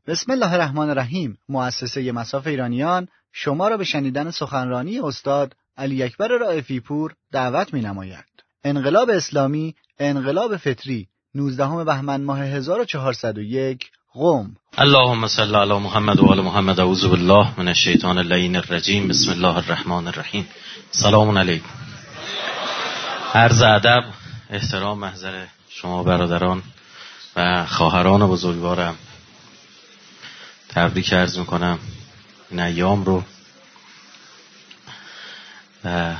بسم الله الرحمن الرحیم. مؤسسه مصاف ایرانیان شما را به شنیدن سخنرانی استاد علی اکبر رائفی پور دعوت می‌نماید. انقلاب اسلامی، انقلاب فطری، 19 بهمن ماه 1401 قم. اللهم صل علی محمد و آل محمد. اعوذ بالله من الشیطان اللعین الرجیم. بسم الله الرحمن الرحیم. سلام علیکم. عرض ادب، احترام محضر شما برادران و خواهران بزرگوارم. تبریک عرض میکنم این ایام رو و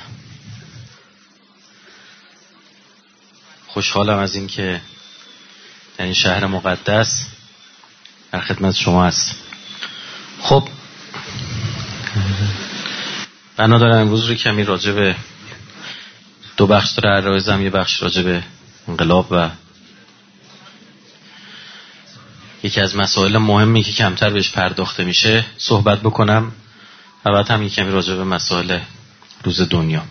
خوشحالم از این که در این شهر مقدس در خدمت شما هست. خب بنا دارم امروز رو کمی راجع به دو بخش داره عرایزم، یه بخش راجع به انقلاب و یکی از مسائل مهمی که کمتر بهش پرداخته میشه صحبت بکنم و بعد هم یکمی راجع به مسائل روز دنیا.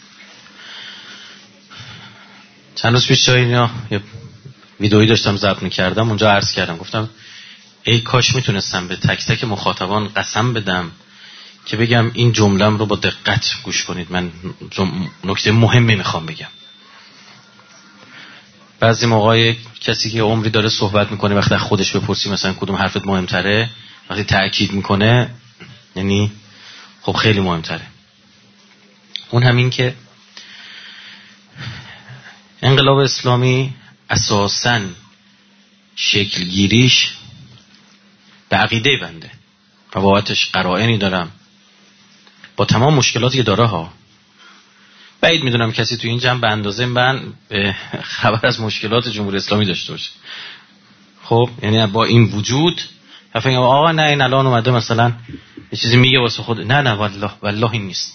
چند روز پیش اینا یه ویدئویی داشتم ضبط می‌کردم، اونجا عرض کردم، گفتم ای کاش میتونستم به تک تک مخاطبان قسم بدم که بگم این جمله‌ام رو با دقت گوش کنید، من نکته مهمی میخوام بگم. بعضی موقع کسی که عمری داره صحبت میکنه وقتی خودش بپرسی مثلا کدوم حرفت مهمتره، وقتی تأکید میکنه یعنی خب خیلی مهمتره. اون همین که انقلاب اسلامی اساساً شکلگیریش به عقیده بنده و بابتش قرائنی دارم با تمام مشکلاتی که داره ها. بعید میدونم کسی تو این جمع به اندازه من خبر از مشکلات جمهوری اسلامی داشته باشه. خب یعنی با این وجود فکر آقا نه این الان اومده مثلا یه چیزی میگه واسه خود، نه والله این نیست.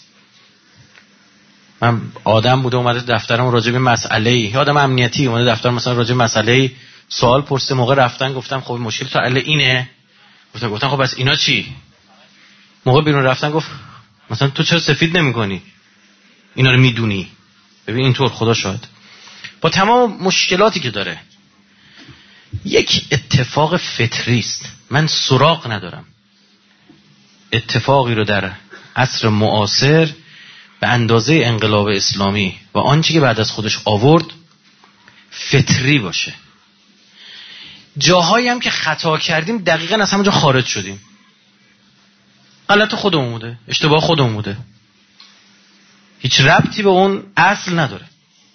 من آدم بوده اومده دفترم راجع به مسئله، آدم امنیتی اومده دفترم مثلا راجع به مسئله سوال پرسیده، موقع رفتن گفتم خب مشکل تو اله اینه، گفتم خب بس اینا چی؟ موقع بیرون رفتن گفت مثلا تو چرا سفید نمی‌کنی؟ اینا رو میدونی؟ ببین اینطور خدا شاهد با تمام مشکلاتی که داره یک اتفاق فطری است. من سراغ ندارم اتفاقی رو در عصر معاصر به اندازه انقلاب اسلامی و آنچه که بعد از خودش آورد فطری باشه. جاهایی هم که خطا کردیم دقیقاً از همونجا خارج شدیم. غلط خودمون بوده، اشتباه خودمون بوده، هیچ ربطی به اون اصل نداره.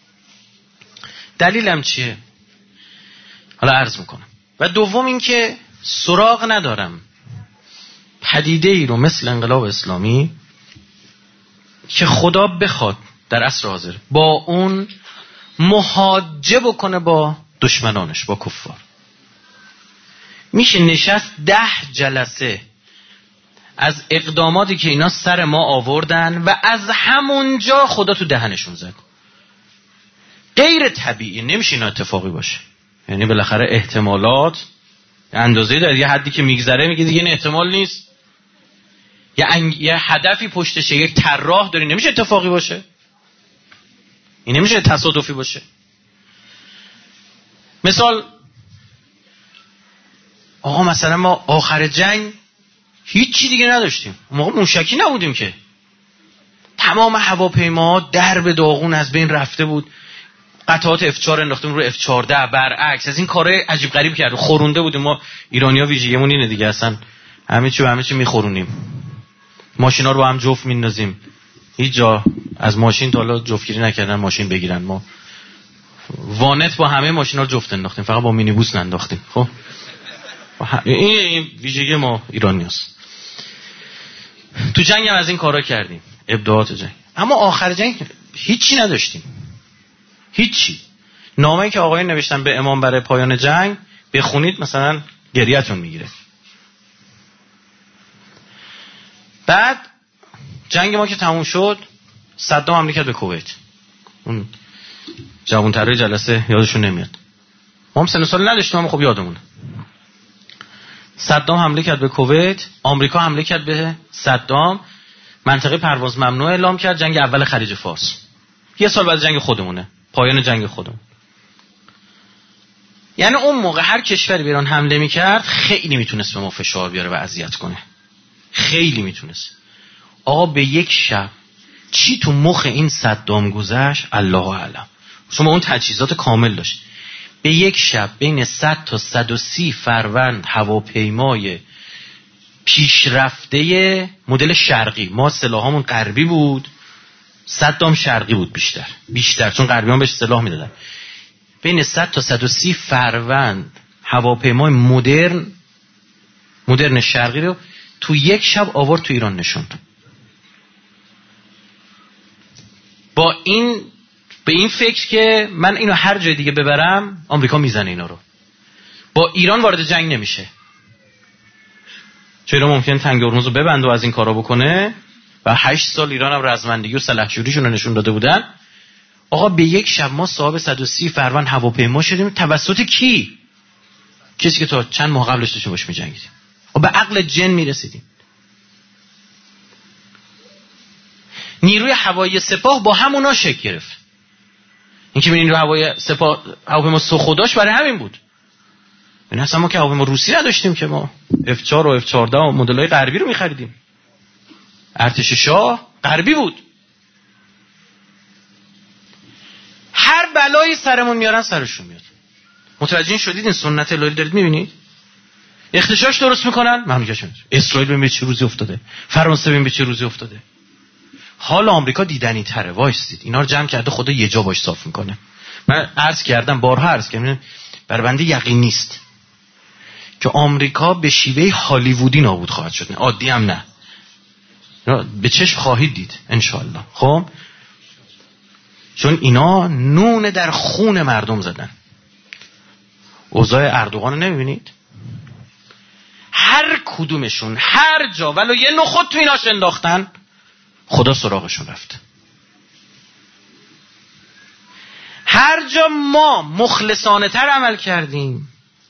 دلیلم چیه؟ حالا عرض میکنم. و دوم این که سراغ ندارم پدیده ای رو مثل انقلاب اسلامی که خدا بخواد در عصر حاضر با اون محاجه بکنه با دشمنانش، با کفار. میشه نشست 10 جلسه از اقداماتی که اینا سر ما آوردن و از همونجا خدا تو دهنشون زد. غیر طبیعی نمیشه اینا اتفاقی باشه. یعنی بالاخره احتمالات اندازه‌ای داره، یه حدی که میگذره میگه دیگه این احتمال نیست. یه هدفی پشتشه، یک طراح داری، نمیشه اتفاقی باشه. این نمیشه تصادفی باشه. مثال آقا مثلا ما آخر جنگ هیچی دیگه نداشتیم، موقع موشکی نبودیم که، تمام هواپیماها درب داغون از بین رفته بود، قطعات F4 انداختیم رو F14 برعکس. از این کارهای عجیب غریب کرد، خورونده بودیم. ما ایرانی‌ها ویژگیمون اینه دیگه، اصلا همه چی میخورونیم. ماشینا رو با هم جفت میندازیم، هیچ جا از ماشین تا حالا جفتگیری نکردن ماشین بگیرن. ما وانت با همه ماشینا رو جفت انداختیم، فقط با مینیبوس ننداختیم. خب این ویژگی ما ایرانیاست. تو جنگ هم از این کارا کردیم، ابداعات جنگ. اما آخر جنگ هیچی نداشتیم، هیچی. نامه‌ای که آقایون نوشتن به امام برای پایان جنگ بخونید مثلا گریه‌تون میگیره. بعد جنگ ما که تموم شد، صدام حمله کرد به کویت. اون جوان‌ترای جلسه یادشون نمیاد، ما هم سن سال نداشتیم اما خب یادمونه. صدام حمله کرد به کویت، آمریکا حمله کرد به صدام، منطقه پرواز ممنوع اعلام کرد، جنگ اول خلیج فارس. یه سال بعد جنگ خودمونه، پایان جنگ خودمون. یعنی اون موقع هر کشوری به ایران حمله میکرد خیلی میتونست به ما فشار بیاره و اذیت کنه، خیلی میتونست. آقا به یک شب چی تو مخ این صدام گذشت الله اعلم، شما اون تجهیزات کامل داشت. به یک شب بین 100 تا 130 فروند هواپیمای پیشرفته مدل شرقی، ما سلاحامون غربی بود، صدام شرقی بود بیشتر چون غربیان بهش سلاح میدادن. بین 100 تا 130 فروند هواپیمای مدرن شرقی رو تو یک شب آورد تو ایران نشوند. به این فکر که من اینو هر جای دیگه ببرم آمریکا میزنه اینا رو، با ایران وارد جنگ نمیشه، چون ایران ممکنه تنگ هرمز رو ببنده و از این کارا بکنه و 8 سال ایران هم رزمندگی و سلحشوریشون رو نشون داده بودن. آقا به یک شب ما صاحب 130 فروند هواپیما شدیم توسط کی؟ کسی که تا چند ماه قبلش داشتیم باش می‌جنگیدیم و به عقل جن میرسیدیم. نیروی هوایی سپاه با همونا شکل گرفت. این که نیروی هوایی سپاه هواپیما سخوداش برای همین بود. این اصلا ما که هواپیما روسی نداشتیم که ما F4 و F14 و مدل‌های غربی رو می‌خریدیم. ارتش شاه غربی بود. هر بلایی سرمون میارن سرشون میاد. متوجه شدید این سنت الهی دارید می‌بینید؟ اختشاش درست می‌کنن، مملکتش میاد. اسرائیل ببین به چه روزی افتاده. فرانسه ببین به چه روزی افتاده. حال آمریکا دیدنی تره، وایسید اینا رو جمع کرده خدا یه جا باش صاف میکنه. من بارها عرض کردم برای بنده یقین نیست که آمریکا به شیوه هالیوودی نابود خواهد شد، عادی هم نه، به چشم خواهید دید انشالله. خب چون اینا نون در خون مردم زدن. اوضاع اردوغان رو نمیبینید؟ هر کدومشون هر جا ولو یه نخود تو ایناش انداختن خدا سراغشون رفت. هر جا ما مخلصانه تر عمل کردیم،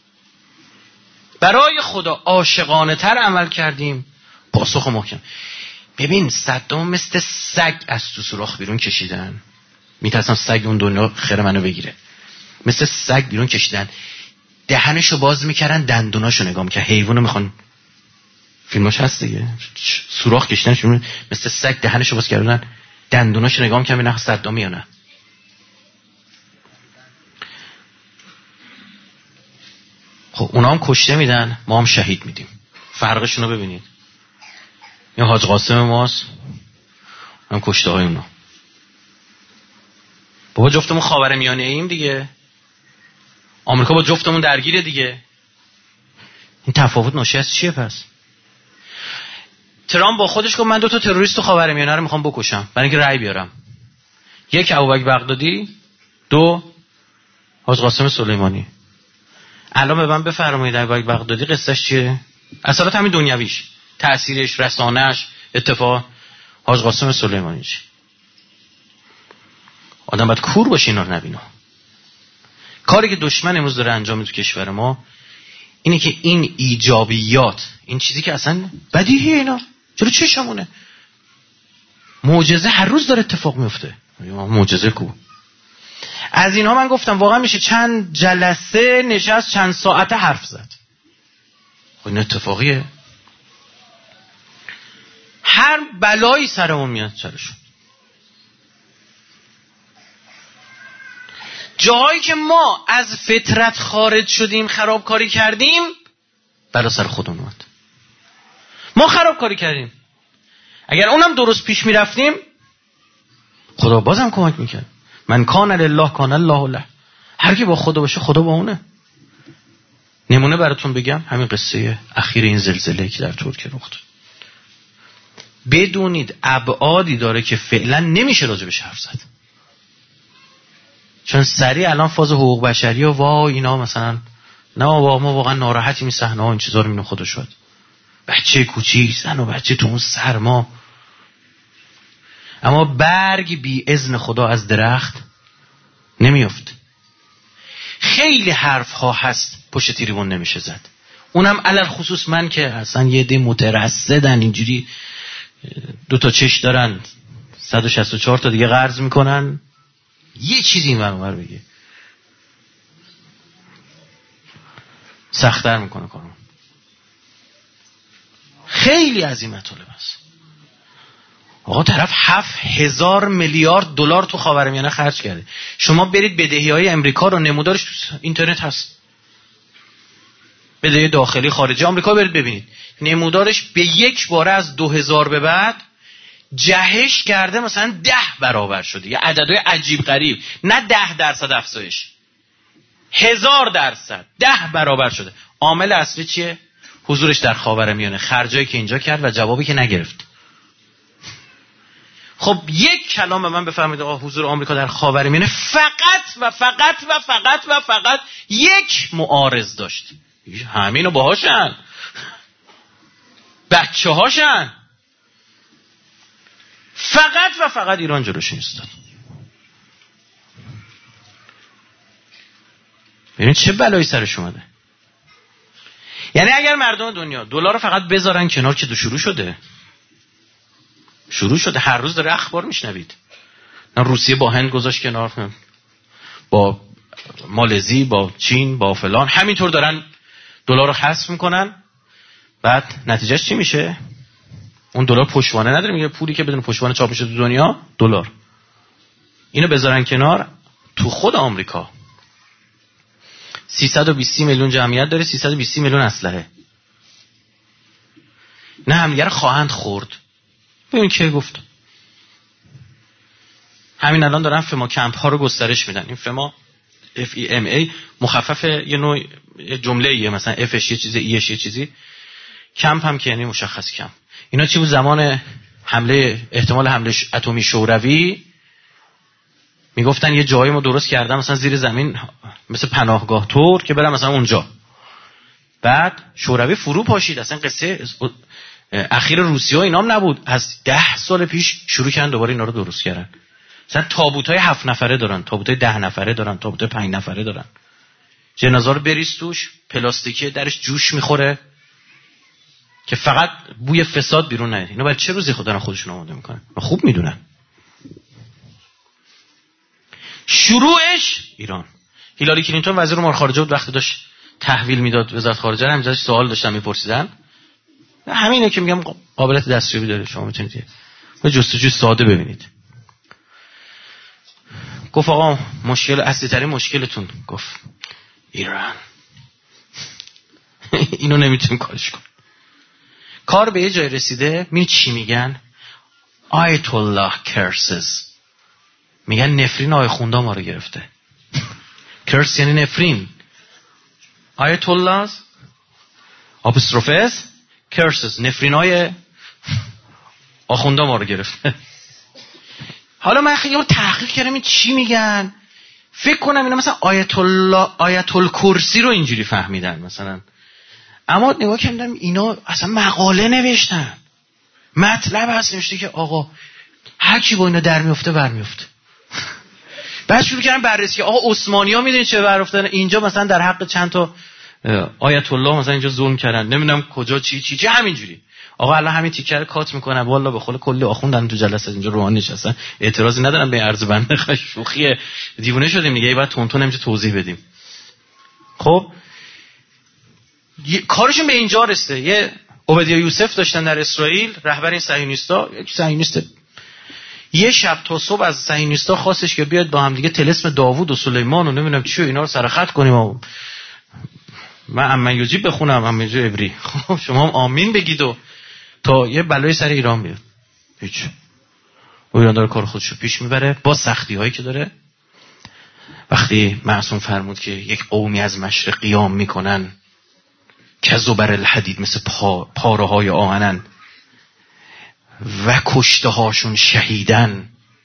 برای خدا عاشقانه تر عمل کردیم، پاسخ محکم. ببین صدام مثل سگ از تو سوراخ بیرون کشیدن، میترسم سگ اون دنیا خیر منو بگیره، مثل سگ بیرون کشیدن، دهنشو باز میکردن دندوناشو نگاه میکرد. حیوانو میخوان، فیلماش هست دیگه، سوراخ کشیدنشون مثل سگ دهنشو باز کردن دندوناشو نگاه میکردن ببینن صدامی یا نه. خب اونا هم کشته میدن، ما هم شهید میدیم. فرقشون رو ببینید. این حاج قاسم ماست، هم کشته های اونا. بابا جفتمون خاورمیانه ایم دیگه، آمریکا با جفتمون درگیره دیگه. این تفاوت ناشی از چیه پس؟ ترامپ با خودش گفت من 2 تا تروریست خاورمیانه رو میخوام بکشم برای اینکه رأی بیارم. 1 ابوبکر بغدادی، 2 حاج قاسم سلیمانی. الان به من بفرمایید ابوبکر بغدادی قصهش چیه؟ اصلا همین دنیویش، تأثیرش، رسانه‌اش، اتفاق. حاج قاسم سلیمانی چی؟ آدم باید کور باشه اینا رو نبینه. کاری که دشمن امروز داره انجام میده تو کشور ما اینه که این ایجابیات، این چیزی که اصلا بدیهیه، اینا چرا چشمونه، معجزه هر روز داره اتفاق میفته. معجزه کو؟ از اینها من گفتم واقعا میشه چند جلسه نشست چند ساعته حرف زد. خب این اتفاقیه، هر بلایی سرمون میاد سرشون. جاهایی که ما از فطرت خارج شدیم خرابکاری کردیم بلا سر خودمون اومد. ما خرابکاری کردیم، اگر اونم درست پیش میرفتیم خدا بازم کمک میکرد. من کان لله کان الله له. هر کی با خدا باشه خدا با اونه. نمونه براتون بگم، همین قصه اخیر این زلزله که در ترکیه رخ داد. بدونید ابعادی داره که فعلا نمیشه راجبش حرف زد، چون سریع الان فاز حقوق بشری و وای اینا مثلا نه ما واقعا ناراحتیم این صحنه ها این چیزا رو میبینیم. خدا شد بچه کوچیک، زن و بچه تو اون سرما، اما برگ بی اذن خدا از درخت نمیافت. خیلی حرف ها هست پشت تریبون نمیشه زد. اونم علل خصوص من که اصلا یه دی مترصدن اینجوری 2 تا چش دارن 164 تا دیگه قرض میکنن یه چیزی این برمار بگه. سخت‌تر میکنه کارو. خیلی از این مطالب است. آقا طرف 7,000 میلیارد دلار تو خاورمیانه خرج کرده. شما برید بدهی‌های امریکا رو، نمودارش تو اینترنت هست، بدهی داخلی خارجی آمریکا برید ببینید، نمودارش به یک باره از 2000 به بعد جهش کرده، مثلا 10 برابر شده. یه عددهای عجیب غریب، نه 10% افزایش، 1000%، 10 برابر شده. عامل اصلی چیه؟ حضورش در خاورمیانه، خرجایی که اینجا کرد و جوابی که نگرفت. خب یک کلام به من بفرمایید آقا حضور آمریکا در خاورمیانه فقط و فقط و فقط و فقط یک معارض داشت، همینو باهاشن، بچه هاشن، فقط و فقط ایران جلوش ایستاد. ببین چه بلایی سرش اومده. یعنی اگر مردم دنیا دلار رو فقط بذارن کنار که شروع شده هر روز داره اخبار میشنوید، روسیه با هند گذاشت کنار، با مالزی، با چین، با فلان، همینطور دارن دلار رو حذف میکنن. بعد نتیجهش چی میشه؟ اون دلار پشتوانه نداره، میگه پولی که بدون پشتوانه چاپ میشه تو دنیا دلار. اینو بذارن کنار. تو خود آمریکا 320 میلیون جمعیت داره، 320 میلیون اسلحه. نه همدیگه رو خواهند خورد. ببین که گفت همین الان دارن فما کمپ ها رو گسترش میدن. این فما FEMA مخفف یه نوع جمله ایه، مثلا Fش یه چیزی، ایش یه چیزی، کمپ هم که یعنی مشخص کمپ. اینا چی بود؟ زمان حمله، احتمال حمله اتمی شوروی، میگفتن یه جایی ما درست کردن مثلا زیر زمین مثل پناهگاه طور که برن مثلا اونجا. بعد شوروی فرو پاشید. اصلا قصه اخیر روسیه و اینام نبود، از 10 سال پیش شروع کردن دوباره اینا رو درست کردن. مثلا تابوتای 7 نفره دارن، تابوتای 10 نفره دارن، تابوتای 5 نفره دارن. جنازه رو بریز توش، پلاستیکی درش جوش میخوره که فقط بوی فساد بیرون نیاد. اینا برای چه روزی خودشون آماده میکنن؟ خوب میدونن. شروعش ایران. هیلاری کلینتون وزیر امور خارجه بود، وقتی داشت تحویل میداد وزارت خارجه، همینجاش سوال داشتن میپرسیدن. همینه که میگم قابلیت دستیابی داره، شما میتونید یه جستجوی ساده ببینید. گفت آقا مشکل اصلی ترین مشکلتون، گفت ایران. اینو نمیتونیم کارش کنیم. کار به یه جای رسیده، می چی میگن؟ آیت الله کرسز. میگن نفرین آیخوندا ما رو گرفته. کرس یعنی نفرین. آیت الله آپستروفس کرسز، نفرین های آخوندا ما رو گرفته. حالا من خیلی تحقیق کردم این چی میگن، فکر کنم اینا مثلا آیت الکرسی رو اینجوری فهمیدن مثلا. اما نگاه کردم اینا اصلا مقاله نوشتن، مطلب هست نوشته که آقا هر کی با اینا در میفته برمیفته. بعد شروع کردن بررسی که آقا عثمانی‌ها میدونید چه بر افتادن اینجا، مثلا در حق چند تا آیت الله مثلا اینجا ظلم کردن، نمیدونم کجا چی همینجوری. آقا الان همین تیکه رو کات میکنن، والله به قول کلی آخوندن تو جلسه اینجا روحانی نشستن، اعتراضی ندارم به عرض بنده، شوخی دیوونه شدیم دیگه، بعد تون نمیشه توضیح بدیم. خب کارشون به اینجا رسیده. یه عبدیا یوسف داشتن در اسرائیل، رهبر این صهیونیستا، یک صهیونیست، یه شب تا صبح از صهیونیستا خواستش که بیاد با هم دیگه طلسم داوود و سلیمان و نمیدونم چی و اینا رو سرخط کنیم و من امن یوجیب بخونم، امن یوجیب عبری، خب شما هم آمین بگید و تا یه بلای سر ایران بیاد. هیچ. ایران داره کار خودشو پیش میبره با سختی هایی که داره. وقتی معصوم فرمود که یک قومی از مشرق قیام میکنن که زبر الحدید، مثل پاره های آهنن و کشته هاشون شهیدن.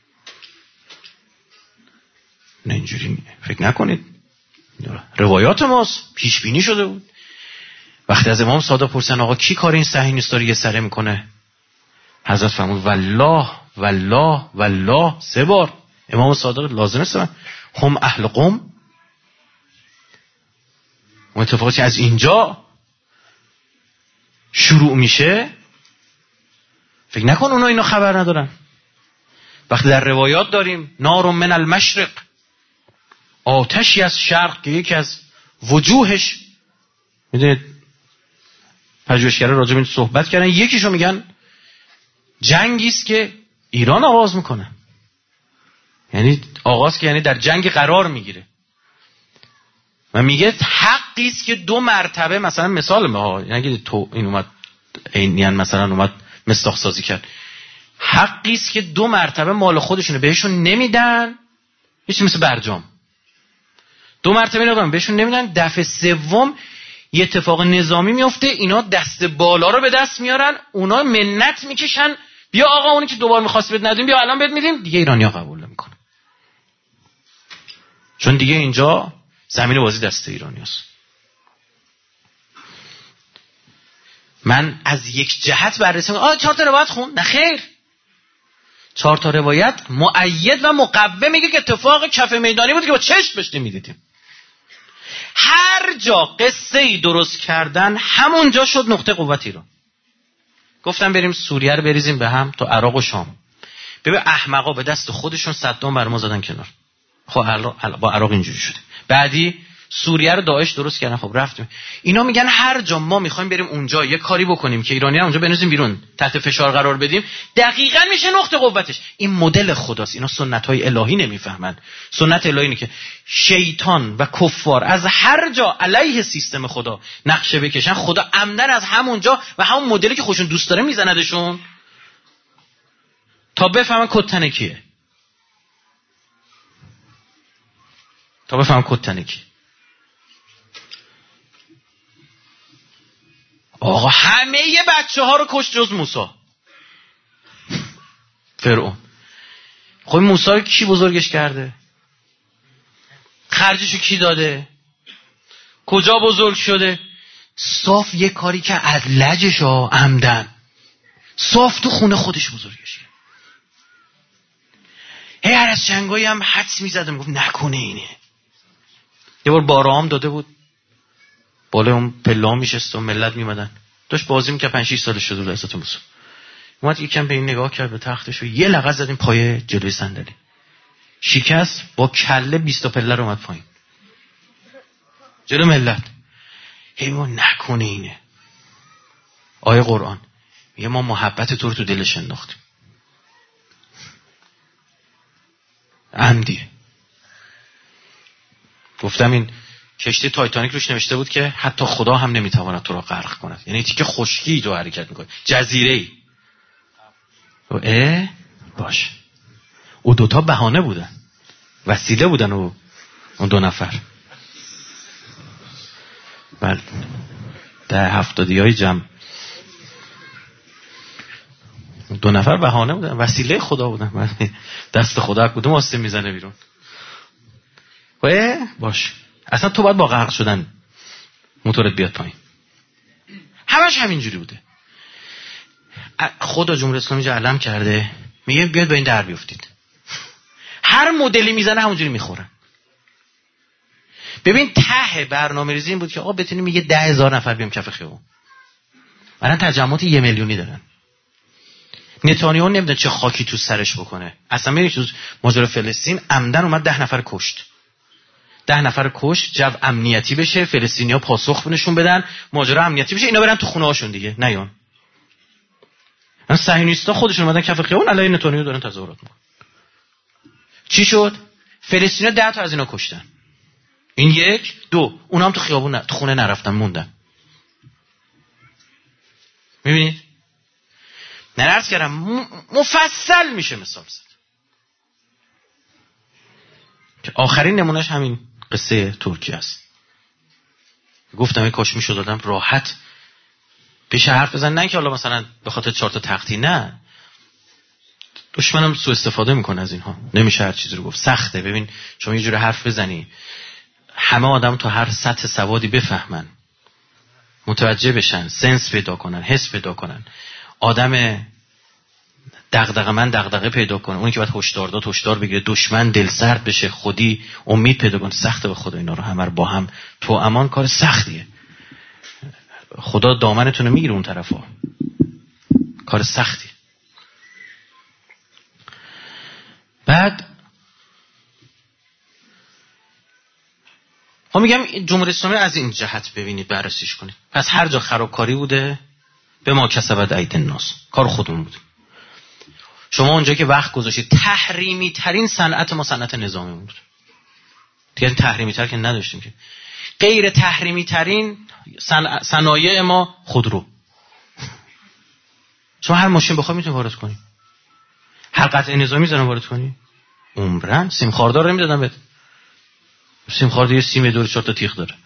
نه اینجوری فکر نکنید، روایات ماست، پیش بینی شده بود. وقتی از امام صادق پرسن آقا کی کار این صهیونیستا رو یه سره میکنه، حضرت فرمود والله والله والله 3 بار. امام صادق لازم است هم اهل قم. و اتفاقی از اینجا شروع میشه، فکر نکن اونا اینا خبر ندارن. وقتی در روایات داریم نار من المشرق، آتشی از شرق که یکی از وجوهش میدونید پژوهشگرا راجع به این صحبت کردن، یکیشو میگن جنگی است که ایران آغاز میکنه، یعنی آغاز که یعنی در جنگ قرار میگیره و میگه حقی است که 2 مرتبه، مثلا مثال ما یعنی تو این اومد عینیاً مثلا اومد مصداق سازی کرد، حقی است که 2 مرتبه مال خودشونو بهشون نمیدن، هیچ مثل برجام 2 مرتبه نگم بهشون نمیدن، دفعه سوم یه اتفاق نظامی میفته، اینا دست بالا رو به دست میارن، اونا منت میکشن بیا آقا اونی که دوبار می‌خواست بد ندیم بیا الان بد میدیم، دیگه ایرانی‌ها قبول نمیکنن، چون دیگه اینجا زمین بازی دست ایرانیاست. من از یک جهت بررسی میکنم 4 تا روایت خون، نه خیر، 4 تا روایت مؤید و مقوم میگه که اتفاق کف میدانی بود که با چشم بهش میدیدیم. هر جا قصه ای درست کردن همونجا شد نقطه قوت ایران. گفتم بریم سوریه رو بریزیم به هم تا عراق و شام. ببین احمقا به دست خودشون صدام بر ما زدن کنار. خب با عراق اینجوری شده. بعدی سوریه رو داعش درست کردن، خب رفتیم. اینا میگن هر جا ما میخوایم بریم اونجا یه کاری بکنیم که ایرانی‌ها اونجا بنوزیم بیرون، تحت فشار قرار بدیم، دقیقاً میشه نقطه قوتش. این مدل خداست. اینا سنت‌های الهی نمیفهمن. سنت الهی اینه که شیطان و کفار از هر جا علیه سیستم خدا نقشه بکشن، خدا عمدن از همونجا و همون مدلی که خودشون دوست داره میزندشون تا بفهمن کد کیه. تا بفهم کد تنکی. آقا همه بچه ها رو کشت جز موسی فرعون. خب موسی رو کی بزرگش کرده؟ خرجشو کی داده؟ کجا بزرگ شده؟ صاف یه کاری که از لجش ها عمدن صاف تو خونه خودش بزرگش کرد. هر از جنگایی هم حدس میزدم گفت نکنه اینه. یه بار بارام داده بود بالا اون پلا میشست و ملت میمدن داشت بازی میکرد 5-6 سالش شده بود حضرت موسی. اومد یکم به این نگاه کرد به تختش و یه لغت زدیم پای جلوی صندلی شکست با کله 20 پله رو اومد پایین جلو ملت. هیمون نکنه اینه. آیه قرآن میگه ما محبت تو رو تو دلش انداختیم عمدیه. گفتم این کشتی تایتانیک روش نوشته بود که حتی خدا هم نمیتواند تو را غرق کند، یعنی تیکه خشکی تو حرکت میکنه، جزیره‌ای. باش او دوتا بهانه بودن، وسیله بودن و اون 2 نفر. بله در 70های جمع 2 نفر بهانه بودن، وسیله خدا بودن. دست خدا کدوم واسه میزنه بیرون. باش اصلا تو باید با غرق شدن موتورت بیاد پایین. همش همینجوری بوده. خدا جمهوری اسلامی جا علم کرده میگه بیاد با این در بیافتید. هر مدلی میزنه همونجوری میخورن. ببین ته برنامه‌ریزی این بود که آقا بتونیم میگه 10,000 نفر بیام کف خیابون. الان تجمعات 1 میلیونی دارن. نتانیاهو نمیدونه چه خاکی تو سرش بکنه. اصلا میگه تو ماجرا فلسطین عمدن اومد 10 نفر کشت. 10 نفر کش، جو امنیتی بشه، فلسطینی‌ها پاسخ نشون بدن، ماجرا امنیتی بشه، اینا برن تو خونه هاشون دیگه نیان. من صهیونیستا خودشون اومدن کف خیابون علیه نتانیاهو دارن تظاهرات میکنن. چی شد؟ فلسطینی‌ها 10 تا از اینا کشتن. این 1 2 اونا هم تو خیابون تو خونه نرفتن موندن. میبینید؟ نرفت کردم مفصل میشه مثال زد. که آخرین نمونهش همین قصه ترکیه است. گفتم این کاش میشد دادم راحت پیش حرف بزن، نه که حالا مثلا به خاطر 4 تا تختی، نه دشمنم سوء استفاده میکنه از اینها. نمیشه هر چیزی رو گفت، سخته. ببین شما یه جوری حرف بزنی همه آدم تو هر سطح سوادی بفهمن، متوجه بشن، سنس پیدا کنن، حس پیدا کنن، آدم دغدغه من دغدغه پیدا کنه، اونی که باید هشدار داد هشدار بگیره، دشمن دل سرد بشه، خودی امید پیدا کنه. سخته به خدا اینا رو همه رو با هم تو امان کار سختیه. خدا دامنتون رو میگیره اون طرفا، کار سختی. بعد ما میگم جمهوری اسلامی از این جهت ببینید، بررسیش کنید. پس هر جا خرابکاری بوده به ما کسبت اید الناس، کار خودمون بود. شما اونجا که وقت گذاشتید، تحریمی ترین صنعت ما صنعت نظامی بود. دیگه تحریمی تر که نداشتیم که. غیر تحریمی ترین صنایع ما خودرو. شما هر ماشین بخوای میتونی وارد کنی. هر قطعه نظامی میذارن وارد کنی. عمرن سیم خاردار نمیدادن بهت. سیم خاردار یه سیم دور 4 تا تیغ داره.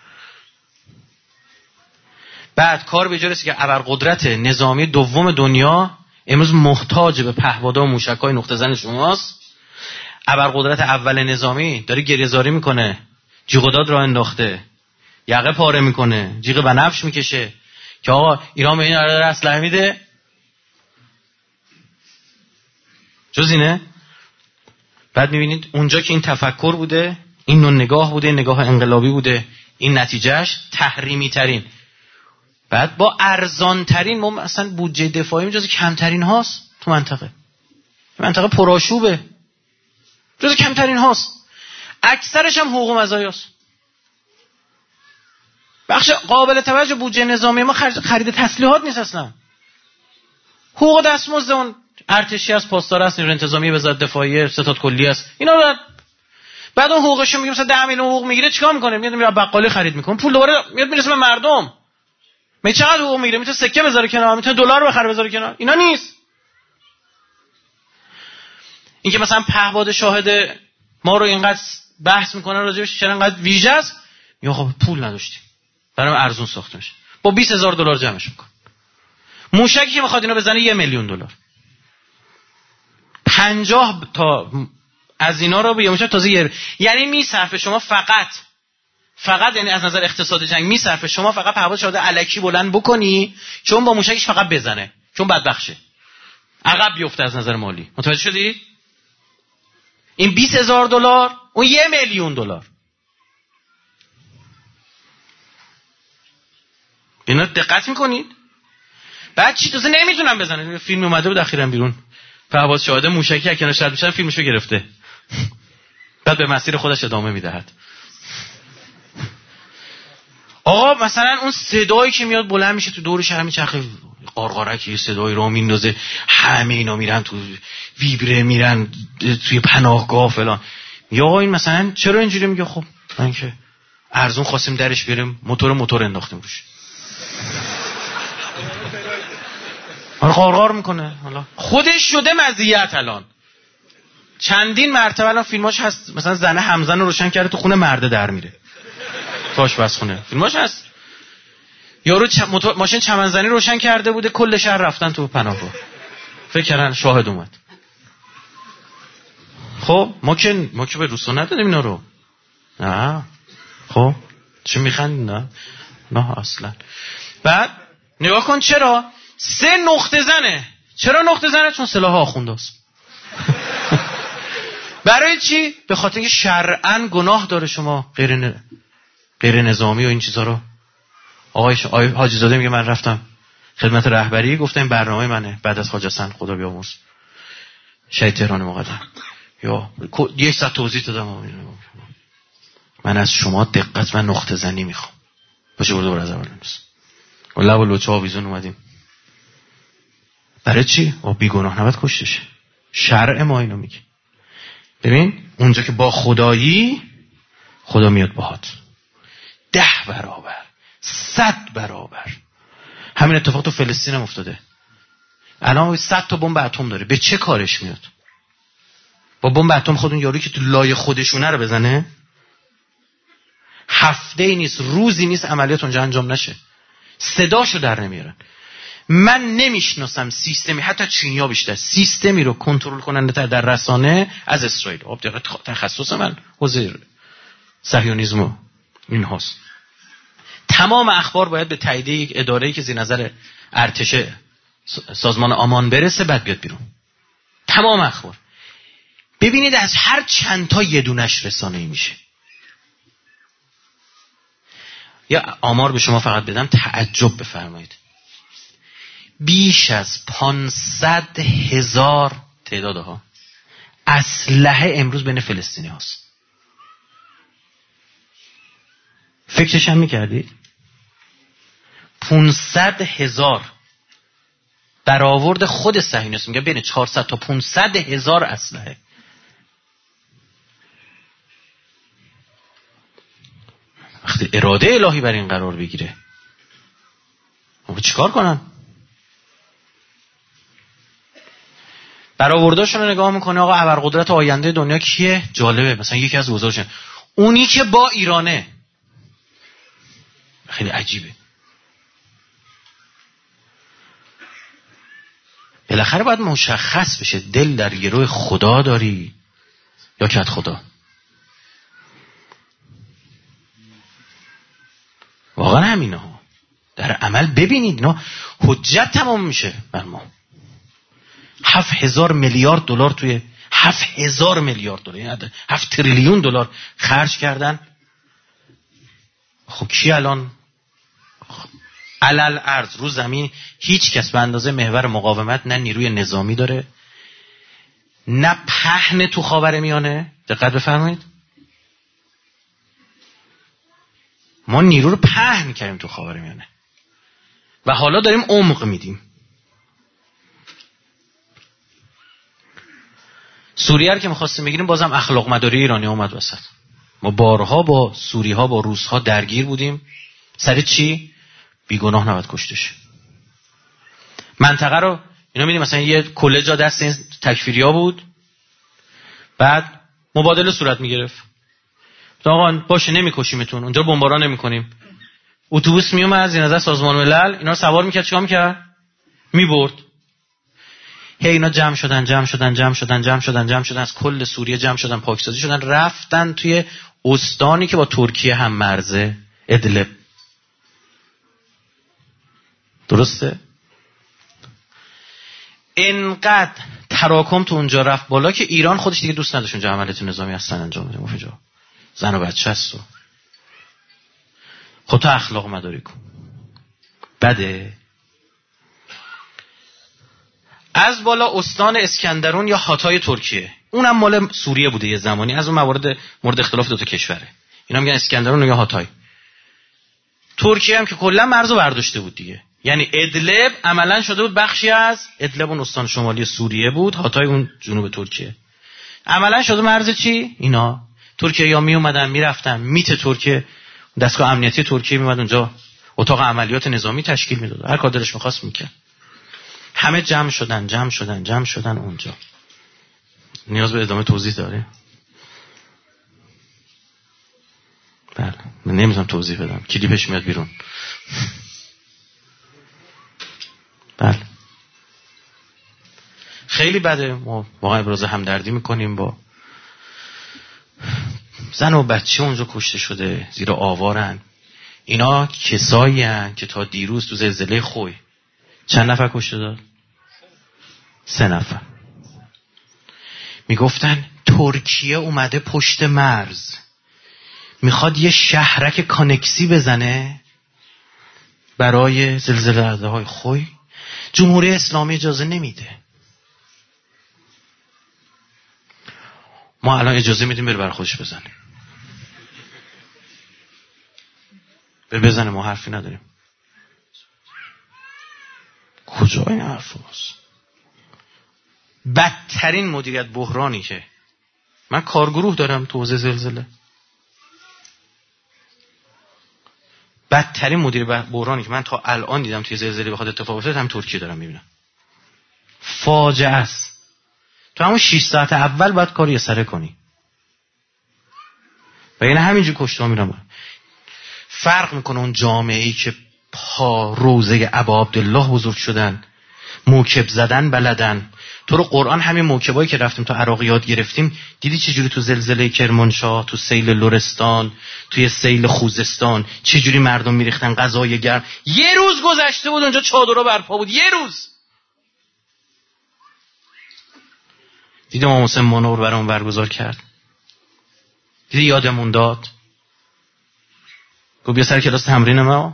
بعد کار به جا رسید که ابرقدرت نظامی دوم دنیا امروز محتاج به پهپادها و موشک‌های نقطه زن شماست. ابرقدرت اول نظامی داره گریه‌زاری میکنه، جیغ و داد راه انداخته، یقه پاره میکنه، جیغ بنفش میکشه که آقا ایران به این داره اسلحه میده. جز اینه. بعد میبینید اونجا که این تفکر بوده، این نوع نگاه بوده، نگاه انقلابی بوده، این نتیجهش تحریمی ترین. بعد با ارزان ترین، ما اصلا بودجه دفاعی جز کمترین هاست تو منطقه پرآشوبه، جز کمترین هاست. اکثرش هم حقوق و مزایاست. بخش قابل توجه بودجه نظامی ما خرید تسلیحات نیست اصلا. حقوق دستمزد اون ارتشی از پاسدار است، نیروی انتظامی وزارت دفاعی، ستاد کلی است، اینا رو بعد اون حقوقش میگه مثلا 10 میلیون حقوق میگیره، چیکار میکنه؟ میاد میره بقالی خرید میکنه، پول دوباره میاد میرسه به مردم. می چقدر حقوق میگیره؟ میتونه سکه بذاره کنار، میتونه دلار بخره بذاره کنار. اینا نیست. این که مثلا پهپاد شاهد ما رو اینقدر بحث میکنن راجعش، چرا اینقدر ویژه است؟ یا خب پول نداشتیم، برام ارزون ساخته میشه، با $20,000 جمعش میکنه. موشکی که میخواد اینو بزنه $1,000,000. 50 تا از اینا رو به یه موشک تازه یعنی میصرفه شما فقط یعنی از نظر اقتصاد جنگ میصرفه شما فقط پهپاد شاهد الکی بلند بکنی، چون با موشکش فقط بزنه، چون بدبخشه، عقب بیفته از نظر مالی. متوجه شدید؟ این $20,000 اون $1,000,000. اینا دقت میکنید؟ بعد چی تازه نمیتونن بزنن. فیلم اومده بود اخیراً بیرون، پهپاد شاهد موشکی کنار شهر میشن، فیلمشو گرفته، بعد به مسیر خودش ادامه میدهد. آقا مثلا اون صدایی که میاد بلند میشه تو دور شهر میچرخه، قارقارکی صدای رو میندازه، همه اینا میرن تو ویبره، میرن توی پناهگاه فلان. یا آقا این مثلا چرا اینجوری میگه؟ خب من که ارزون خواستیم درش بیاریم، موتور انداختیم روش. قارقار میکنه، حالا خودش شده مزیت. الان چندین مرتبه الان فیلماش هست، مثلا زنه همزن رو روشن کرده تو خونه، مرده در میره تو آشپزخونه، فیلماش هست. یارو ماشین چمنزنی روشن کرده بوده، کل شهر رفتن تو پناهگاه، فکر کردن شاهد اومد. خب ما که به روسا ندادیم اینا رو. نه خب چه میخندین؟ نه اصلا. بعد نگاه کن چرا 3 نقطه زنه. چرا نقطه زنه؟ چون سلاح آخونده است. برای چی؟ به خاطر اینکه شرعاً گناه داره شما غیر نظامی و این چیزا رو. آقای حاجی زاده میگه من رفتم خدمت رهبری، گفتم این برنامه منه بعد از حاج حسن خدا بیامرز شهید تهران مقدم، یا 100 توضیح دادم من از شما دقت و نقطه زنی میخوام. باشه برو از اول نیست و لب و لوچه آویزون اومدیم. برای چی؟ بی گناه نباید کشته شه. شرع ما اینو میگه. ببین اونجا که با خدایی، خدا میاد باهات 10 برابر 100 برابر. همین اتفاق تو فلسطین هم افتاده. الان 100 تا بمب اتم داره، به چه کارش میاد؟ با بمب اتم خودون یارو که تو لای خودشونه رو بزنه، هفته نیست روزی نیست عملیات اونجا انجام نشه، صداشو در نمیارن. من نمیشناسم سیستمی، حتی چینیا بیشتر سیستمی رو کنترل کننده در رسانه از اسرائیل. تخصص من حوزه صهیونیسم این هاست. تمام اخبار باید به تایید یک اداره‌ای که زیر نظر ارتش سازمان آمان برسه بعد بیاد بیرون. تمام اخبار. ببینید از هر چند تا یه دونش رسانه‌ای میشه. یا آمار به شما فقط بدم تعجب بفرمایید. بیش از 500,000 تعدادها اسلحه امروز بین فلسطینی هاست. فکرش هم میکردید؟ 500,000 برآورد خود صهیونیست میگه بین 400 تا 500,000 اسلحه. وقتی اراده الهی بر این قرار بگیره چیکار کنن؟ برآورداشون رو نگاه میکنه، آقا ابرقدرت آینده دنیا کیه؟ جالبه، مثلا یکی از وزراشون اونی که با ایرانه. خیلی عجیبه. بالاخره باید مشخص بشه دل در گروه خدا داری یا کت خدا. واقعا همینه ها. در عمل ببینید اینا حجت تمام میشه بر ما. 7,000 میلیارد دلار توی 7,000 میلیارد دلار، یعنی 7 تریلیون دلار خرج کردن. خب کی الان علل ارض رو زمین هیچ کس به اندازه محور مقاومت نه نیروی نظامی داره نه پهن تو خاورمیانه. دقت بفرمایید، ما نیرو رو پهن کردیم تو خاورمیانه و حالا داریم عمق میدیم. سوریه رو که می‌خواستیم بگیریم بازم اخلاق مداری ایرانی اومد وسط. ما بارها با سوری‌ها با روس‌ها درگیر بودیم. سر چی؟ بیگناه نباید کشته شه. منطقه رو اینا می‌دید مثلا یه کله جا دست این تکفیریا بود، بعد مبادله صورت می‌گرفت. آقا باشه نمی‌کشیمتون، اونجا بمباران نمی‌کنیم. اتوبوس میومد از این نظر سازمان ملل اینا رو سوار می‌کرد، چیکار می‌کرد؟ می‌برد. هی اینا جمع شدن از کل سوریه جمع شدن، پاکسازی شدن، رفتن توی استانی که با ترکیه هم مرزه، ادلب. درسته؟ اینقدر تراکم تو اونجا رفت بالا که ایران خودش دیگه دوست نداشت اونجا عملیات نظامی اصلا انجام بده. مفیجا زن و بچه است و خودت اخلاق مداری کن. بده. از بالا استان اسکندرون یا هاتای ترکیه، اونم مال سوریه بوده یه زمانی، از اون مورد اختلاف دو تا کشوره. اینا میگن اسکندرون یا هاتای. ترکیه هم که کلا مرزو برداشته بود دیگه، یعنی ادلب عملا شده بود بخشی از ادلب، اون استان شمالی سوریه بود، هاتای اون جنوب ترکیه. عملا شده مرز چی؟ اینا ترکیه یا می اومدن میرفتن میت ترکیه، دستگاه امنیتی ترکیه میومد اونجا اتاق عملیات نظامی تشکیل میداد، هر کار دلش می‌خواست میکرد. همه جمع شدن اونجا. نیاز به ادامه توضیح داره؟ بله، من نمیتونم توضیح بدم، کلیپش میاد بیرون. بله خیلی بده. ما واقعا ابراز همدردی میکنیم با زن و بچه اونجا کشته شده، زیرا آوارن. اینا کسایی هن که تا دیروز تو زلزله خوی چند نفر کشته داد؟ 3 نفر. میگفتن ترکیه اومده پشت مرز میخواد یه شهرک کانکسی بزنه برای زلزله های خوی. جمهوری اسلامی اجازه نمیده. ما الان اجازه میدیم بره برای خودش بزنه. بزنه، ما حرفی نداریم. کجا این حرف هست؟ بدترین مدیریت بحرانی که من کارگروه دارم تو حوزه زلزله، بدترین مدیریت بحرانی که من تا الان دیدم توی زلزله بخواد اتفاق بیفته هم ترکیه دارم میبینم. فاجعه است. تو همون 6 ساعت اول باید کاری سره کنی و یعنی همینجور کشته ها میرم. فرق میکنه اون جامعه‌ای که پا روزه ابا عبدالله بزرگ شدن، موکب زدن بلدن. تو رو قرآن همین موکبایی که رفتیم تو عراق یاد گرفتیم، دیدی چجوری تو زلزله کرمانشاه، تو سیل لرستان، توی سیل خوزستان چجوری مردم میریختن غذای گرم. یه روز گذشته بود اونجا چادرها برپا بود، یه روز. دیدی امام حسین منور برام برگزار کرد، دیدی یادمون داد، گفت بیا سر کلاس تمرین ما.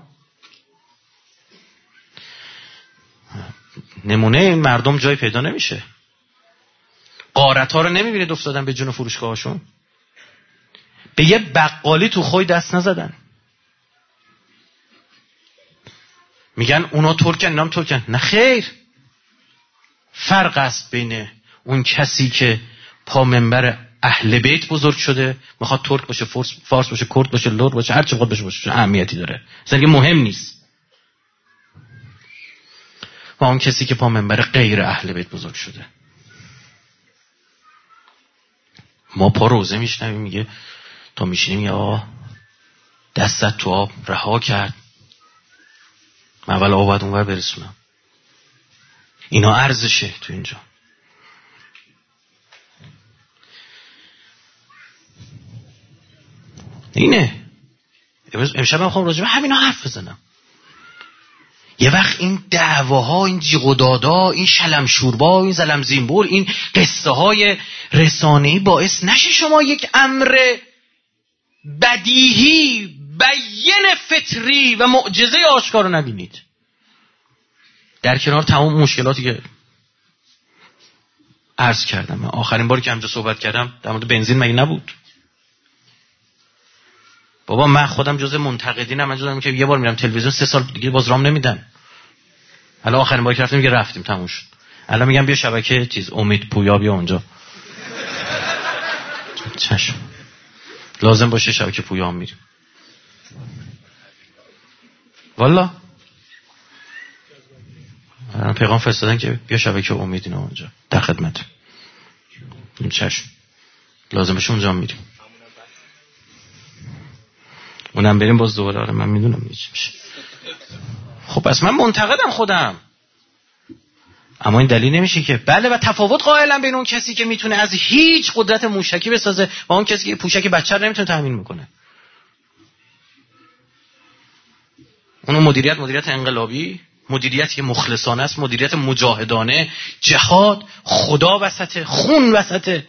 نمونه این مردم جای پیدا نمیشه. غارت‌ها رو نمیبینید افتادن به جون فروشگاهاشون. به یه بقالی تو خوی دست نزدن. میگن اونا ترکن اینام ترکن. نه خیر، فرق است بین اون کسی که پا منبر اهل بیت بزرگ شده، میخواد ترک باشه، فارس باشه، کرد باشه، لور باشه، هر چی بخواد باشه، اهمیتی داره، اصلا مهم نیست. و اون کسی که پا منبر غیر اهل بیت بزرگ شده. ما پا روزه میشنویم میگه تا میشینیم یا دستت تو آب رها کرد، من اول آب باید اونور برسونم. اینا ارزشه تو اینجا. اینه امشب من خواهم راجع به همینا حرف بزنم. یه وقت این دعواها، این جیغ و دادا، این شلم شوربا، این زلم زینبول، این قصه های رسانه‌ای باعث نشه شما یک امر بدیهی بیان فطری و معجزه آشکار رو نبینید. در کنار تمام مشکلاتی که عرض کردم. من آخرین باری که همجا صحبت کردم در مورد بنزین مگه نبود؟ بابا من خودم جزء منتقدینم. من جزء که یه بار میرم تلویزیون 3 سال دیگه باز رام نمیدن. الان آخرین باری که رفتیم میگه رفتیم تموم شد. الان میگم بیا شبکه چیز امید پویا بیا اونجا. چشم. لازم باشه شبکه پویا هم میریم. والا پیغام فرستادن که بیا شبکه امید اینا اونجا در خدمت. چشم. لازم باشه اونجا هم میریم. اونم بریم باز دوباره. آره من میدونم چی میشه. خب پس من منتقدم خودم، اما این دلیل نمیشه که بله. و تفاوت قائلم بین اون کسی که میتونه از هیچ قدرت موشکی بسازه و اون کسی که پوشک بچه رو نمیتونه تامین میکنه. اون مدیریت انقلابی، مدیریتی مخلصانه است، مدیریت مجاهدانه، جهاد، خدا وسطه، خون وسطه،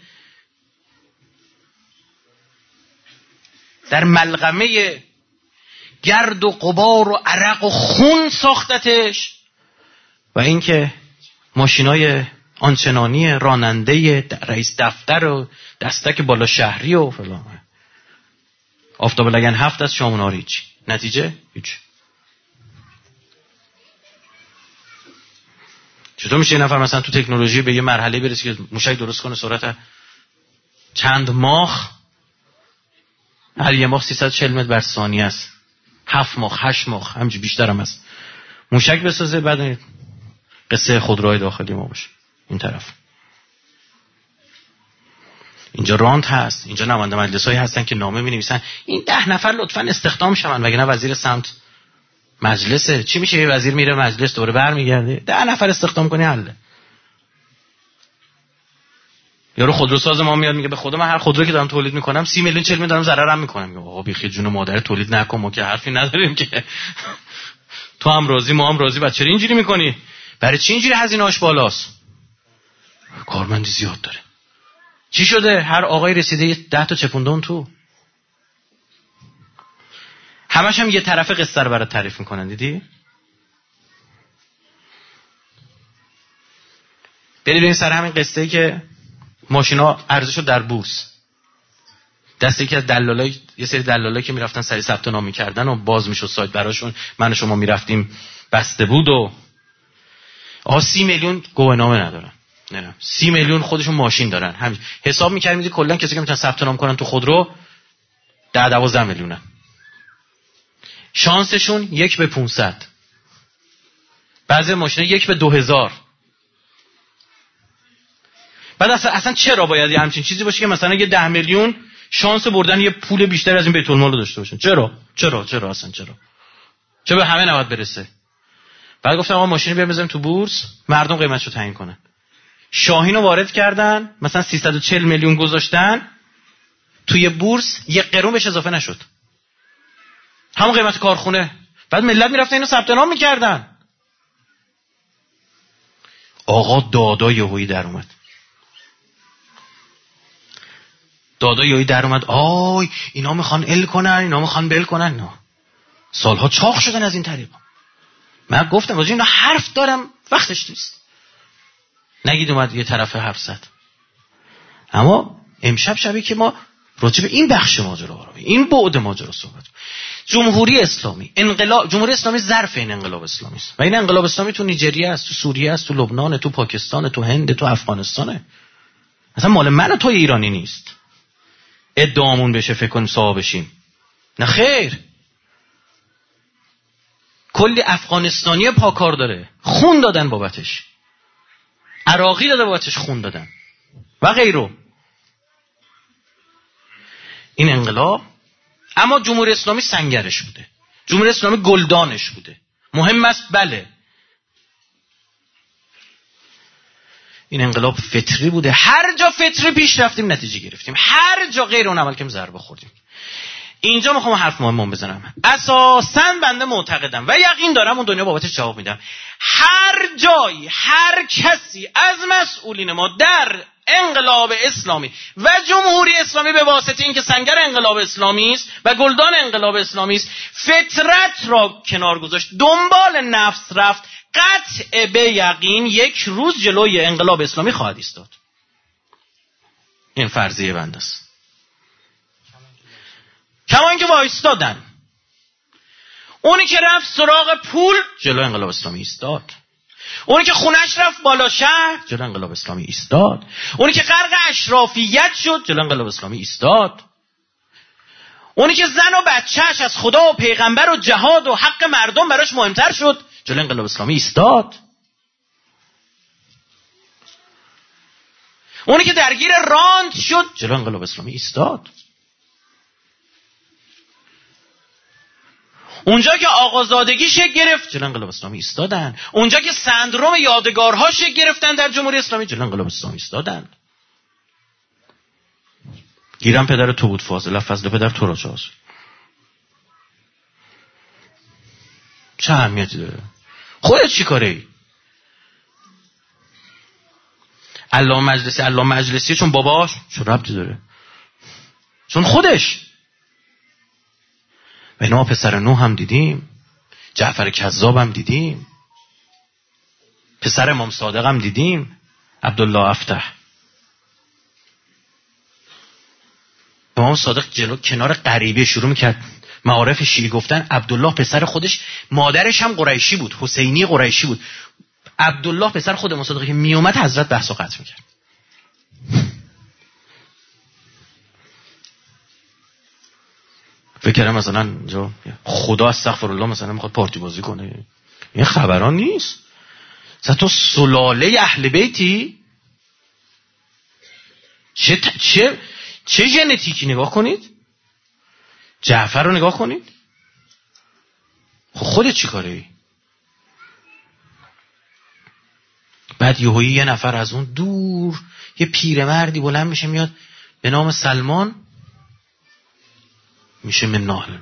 در ملغمه گرد و غبار و عرق و خون ساختتش. و اینکه ماشینای آنچنانی راننده رئیس دفتر و دستک بالا شهری و فلان، آفتاب لگن 7 از شاموناری هیچ نتیجه هیچ. چطور میشه یه نفر مثلا تو تکنولوژی به یه مرحله برسه که موشک درست کنه سرعت چند ماخ، هر یه ماخ 340 متر بر ثانیه است، 7 ماخ 8 ماخ همینجوری بیشتر هم است، موشک بسازه؟ بعد قصه خودروهای داخلی ما باشه این طرف. اینجا رانت هست، اینجا نماینده مجلسایی هستن که نامه می‌نویسن این 10 نفر لطفاً استخدام شون، وگرنه وزیر سمت مجلسه. چی میشه یه وزیر میره مجلس دوباره برمیگرده؟ 10 نفر استخدام کنی حله. یارو خودروساز ما میاد میگه به خدا من هر خودرویی که دارم تولید میکنم 30 میلیون 40 میلیون دارم ضررم میکنم. میگه آقا بیخی جون مادر تولید نکن، ما که حرفی نداریم که تو هم راضی ما هم راضی، بعد چرا اینجوری میکنی؟ برای چی اینجوری هزینه‌اش بالاست؟ کارمندی زیاد داره. چی شده؟ هر آقای رسیده 10 تا چپونده اون تو. همش هم یه طرف قصه رو برات تعریف میکنن. دیدی؟ بریم سر همین قصه‌ای که ماشینا ارزشو در بورس دست یکی از دلالای، یه سری دلالایی که میرفتن سری ثبت نام میکردن و باز میشد سایت براشون، من و شما میرفتیم بسته بود و 30 میلیون گواهینامه ندارن، نه 30 میلیون خودشون ماشین دارن. همین حساب می‌کردیم کلا کسی که میتونن ثبت نام کنن تو خودرو 10-12 میلیونن. شانسشون 1 به 500. بعضی ماشینا 1 به 2000. بعد اصلا چرا باید یه همچین چیزی باشه که مثلا یه 10 میلیون شانس بردن یه پول بیشتر از این بیت المال رو داشته باشن؟ چرا اصلا چرا به همه نباید برسه؟ بعد گفتم آقا ماشین رو بزنیم تو بورس، مردم قیمتشو تعیین کنن. شاهین رو وارد کردن، مثلا 340 میلیون گذاشتن توی بورس، 1 قرون بهش اضافه نشد، همون قیمت کارخونه. بعد ملت میرفتن اینو ثبت نام میکردن. آقا دادا یهویی در اومد. آی اینا میخوان ال کنن، اینا میخوان بل کنن. نه سالها چاق شدن از این طریقا. من گفتم واجی اینا حرف دارم وقتش نیست، نگید اومد یه طرف حرف زد. اما امشب شبی که ما راجع به این بخش ماجرا، این بعد ماجرا صحبت، جمهوری اسلامی، انقلاب، جمهوری اسلامی ظرف این انقلاب اسلامی است و این انقلاب اسلامی تو نیجریه است، تو سوریه است، تو لبنان، تو پاکستان، تو هند، تو افغانستانه. اصلا مال من و تو ایرانی نیست. ادعامون بشه فکر کنیم صاحب بشیم. نه خیر. کلی افغانستانی پاکار داره، خون دادن بابتش، عراقی داده بابتش خون دادن و غیره. این انقلاب، اما جمهوری اسلامی سنگرش بوده، جمهوری اسلامی گلدانش بوده. مهم است بله. این انقلاب فطری بوده، هر جا فطری پیش رفتیم نتیجه گرفتیم، هر جا غیر اون عمل کردیم ضربه خوردیم. اینجا میخوام حرف مهم بزنم. اساساً بنده معتقدم و یقین دارم اون دنیا بابتش جواب میدم، هر جایی هر کسی از مسئولین ما در انقلاب اسلامی و جمهوری اسلامی به واسطه اینکه سنگر انقلاب اسلامی است و گلدان انقلاب اسلامی است فطرت را کنار گذاشت، دنبال نفس رفت، قطع به یقین یک روز جلوی انقلاب اسلامی خواهد ایستاد. این فرضیه بنده است. کما اینکه وایستادن. اونی که رفت سراغ پول جلو انقلاب اسلامی ایستاد. اونی که خونش رفت بالا شهر جلو انقلاب اسلامی ایستاد. اونی که غرق اشرافیت شد جلو انقلاب اسلامی ایستاد. اونی که زن و بچهش از خدا و پیغمبر و جهاد و حق مردم براش مهمتر شد جلو انقلاب اسلامی ایستاد. اونی که درگیر راند شد جلو انقلاب اسلامی ایستاد. اونجا که آقازادگی شکل گرفت جلو انقلاب اسلامی ایستادن. اونجا که سندروم یادگارها شکل گرفتن در جمهوری اسلامی جلو انقلاب اسلامی ایستادن. گیرم پدر تو بود فاضل، فضل پدر تو را چاز. چه اهمیتی داره؟ خودت چی کاره ای؟ علامه مجلسی چون باباش چه ربطی داره؟ چون خودش. و اینا پسر نوح هم دیدیم، جعفر کذاب هم دیدیم، پسر امام صادق هم دیدیم، عبدالله افتح. امام صادق جلو کنار غریبه شروع میکرد معارف شیعی گفتن. عبدالله پسر خودش، مادرش هم قریشی بود، حسینی قریشی بود. عبدالله پسر خود امام صادق که میومد حضرت بحثو قطع میکرد. فکر کنم مثلا اینجا خدا استغفرالله مثلا میخواد پارتی بازی کنه. این خبران نیست. مثلا تو سلاله اهل بیتی چه ژنتیکی نگاه کنید، جعفر رو نگاه کنید. خودت چی کاره ای؟ بعد یهویی یه نفر از اون دور یه پیرمردی بلند میشه میاد به نام سلمان، میشه من ناهل.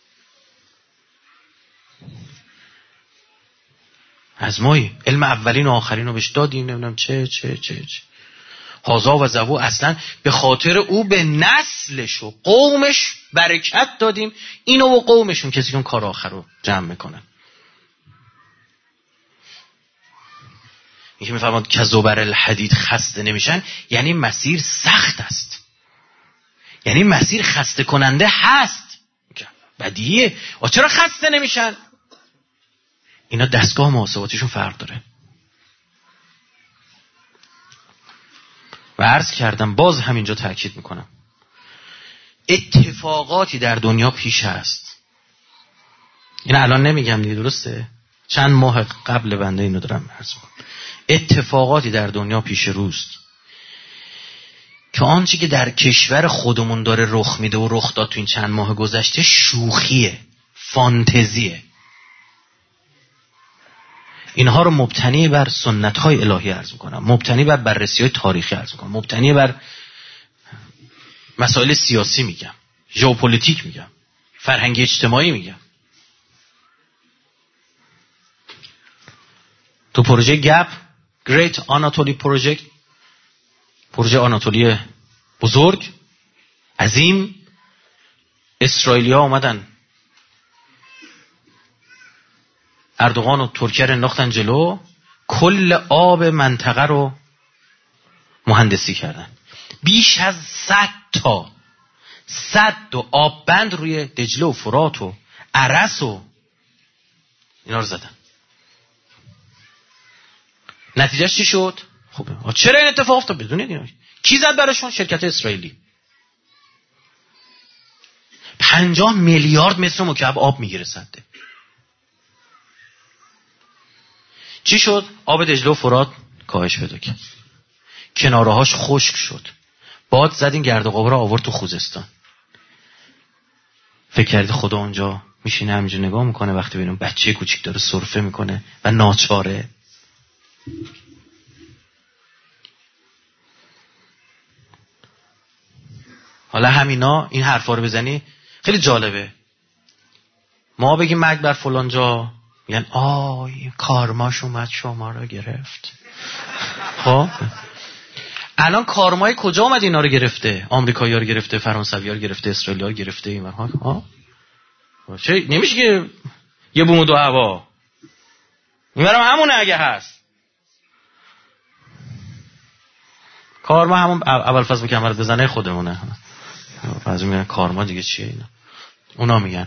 از مایی علم اولین و آخرین رو بهش دادیم، نمیدونم چه هازا و زبو. اصلا به خاطر او به نسلش و قومش برکت دادیم. اینو و قومشون کسی که اون کار آخر رو جمع میکنن. این که میفرماد که زبر الحدید خسته نمیشن، یعنی مسیر سخت است، یعنی مسیر خسته کننده هست. بدیهیه. چرا خسته نمیشن؟ اینا دستگاه محاسباتیشون فرق داره. و عرض کردم باز همینجا تأکید میکنم، اتفاقاتی در دنیا پیش هست. این الان نمیگم دیگه، درسته؟ چند ماه قبل بنده اینو دارم عرض میکنم. اتفاقاتی در دنیا پیش روست که آنچه که در کشور خودمون داره رخ میده و رخ داد تو این چند ماه گذشته شوخیه، فانتزیه. اینها رو مبتنی بر سنت‌های الهی عرض میکنم، مبتنی بر بررسی‌های تاریخی عرض میکنم، مبتنی بر مسائل سیاسی میگم، ژئوپلیتیک میگم، فرهنگ اجتماعی میگم. تو پروژه گپ، Great Anatoly Project، پروژه آناتولی بزرگ عظیم، اسرائیلیا اومدن اردوغان و ترکیه رو انداختن جلو، کل آب منطقه رو مهندسی کردن. بیش از 100 تا آب بند روی دجله و فرات و عرس و اینا رو زدن. نتیجهش چی شد؟ خب چرا این اتفاق افتاد؟ بدونید اینا کی زد براشون؟ شرکت اسرائیلی. 50 میلیارد متر مکعب آب میگیره سده. چی شد؟ آب دجله و فرات کاهش پیدا کرد، کنارهاش خشک شد، باد زد، این گرد و غبار رو آورد تو خوزستان. فکر کردی خدا اونجا میشینه همینجا نگاه میکنه وقتی ببینم بچه کوچیک داره سرفه میکنه و ناچاره؟ حالا همینا این حرفا رو بزنی خیلی جالبه. ما بگیم مرگ بر فلان جا، میگن آی کارماش اومد شما رو گرفت. خب الان کارمای کجا اومد اینا رو گرفته؟ آمریکایی‌ها رو گرفته، فرانسوی‌ها رو گرفته، اسرائیلی‌ها رو گرفته. اینها ها چه نمیشه که یه بوم و دو هوا. اینورم همونه اگه هست. کارما همون اول فصل کمر بزنه خودمونه. بعضی میگن کارما دیگه چیه اینا. اونا میگن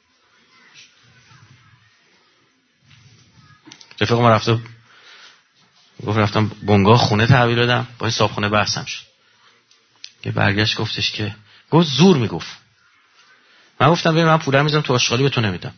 رفیق ما رفته گفت رفتم بنگاه خونه تحویل دادم، با این صابخونه بحثم شد. یه برگشت گفتش که گفت زور میگفت. من گفتم ببین من پولم میذارم تو آشغالی به تو نمیدم.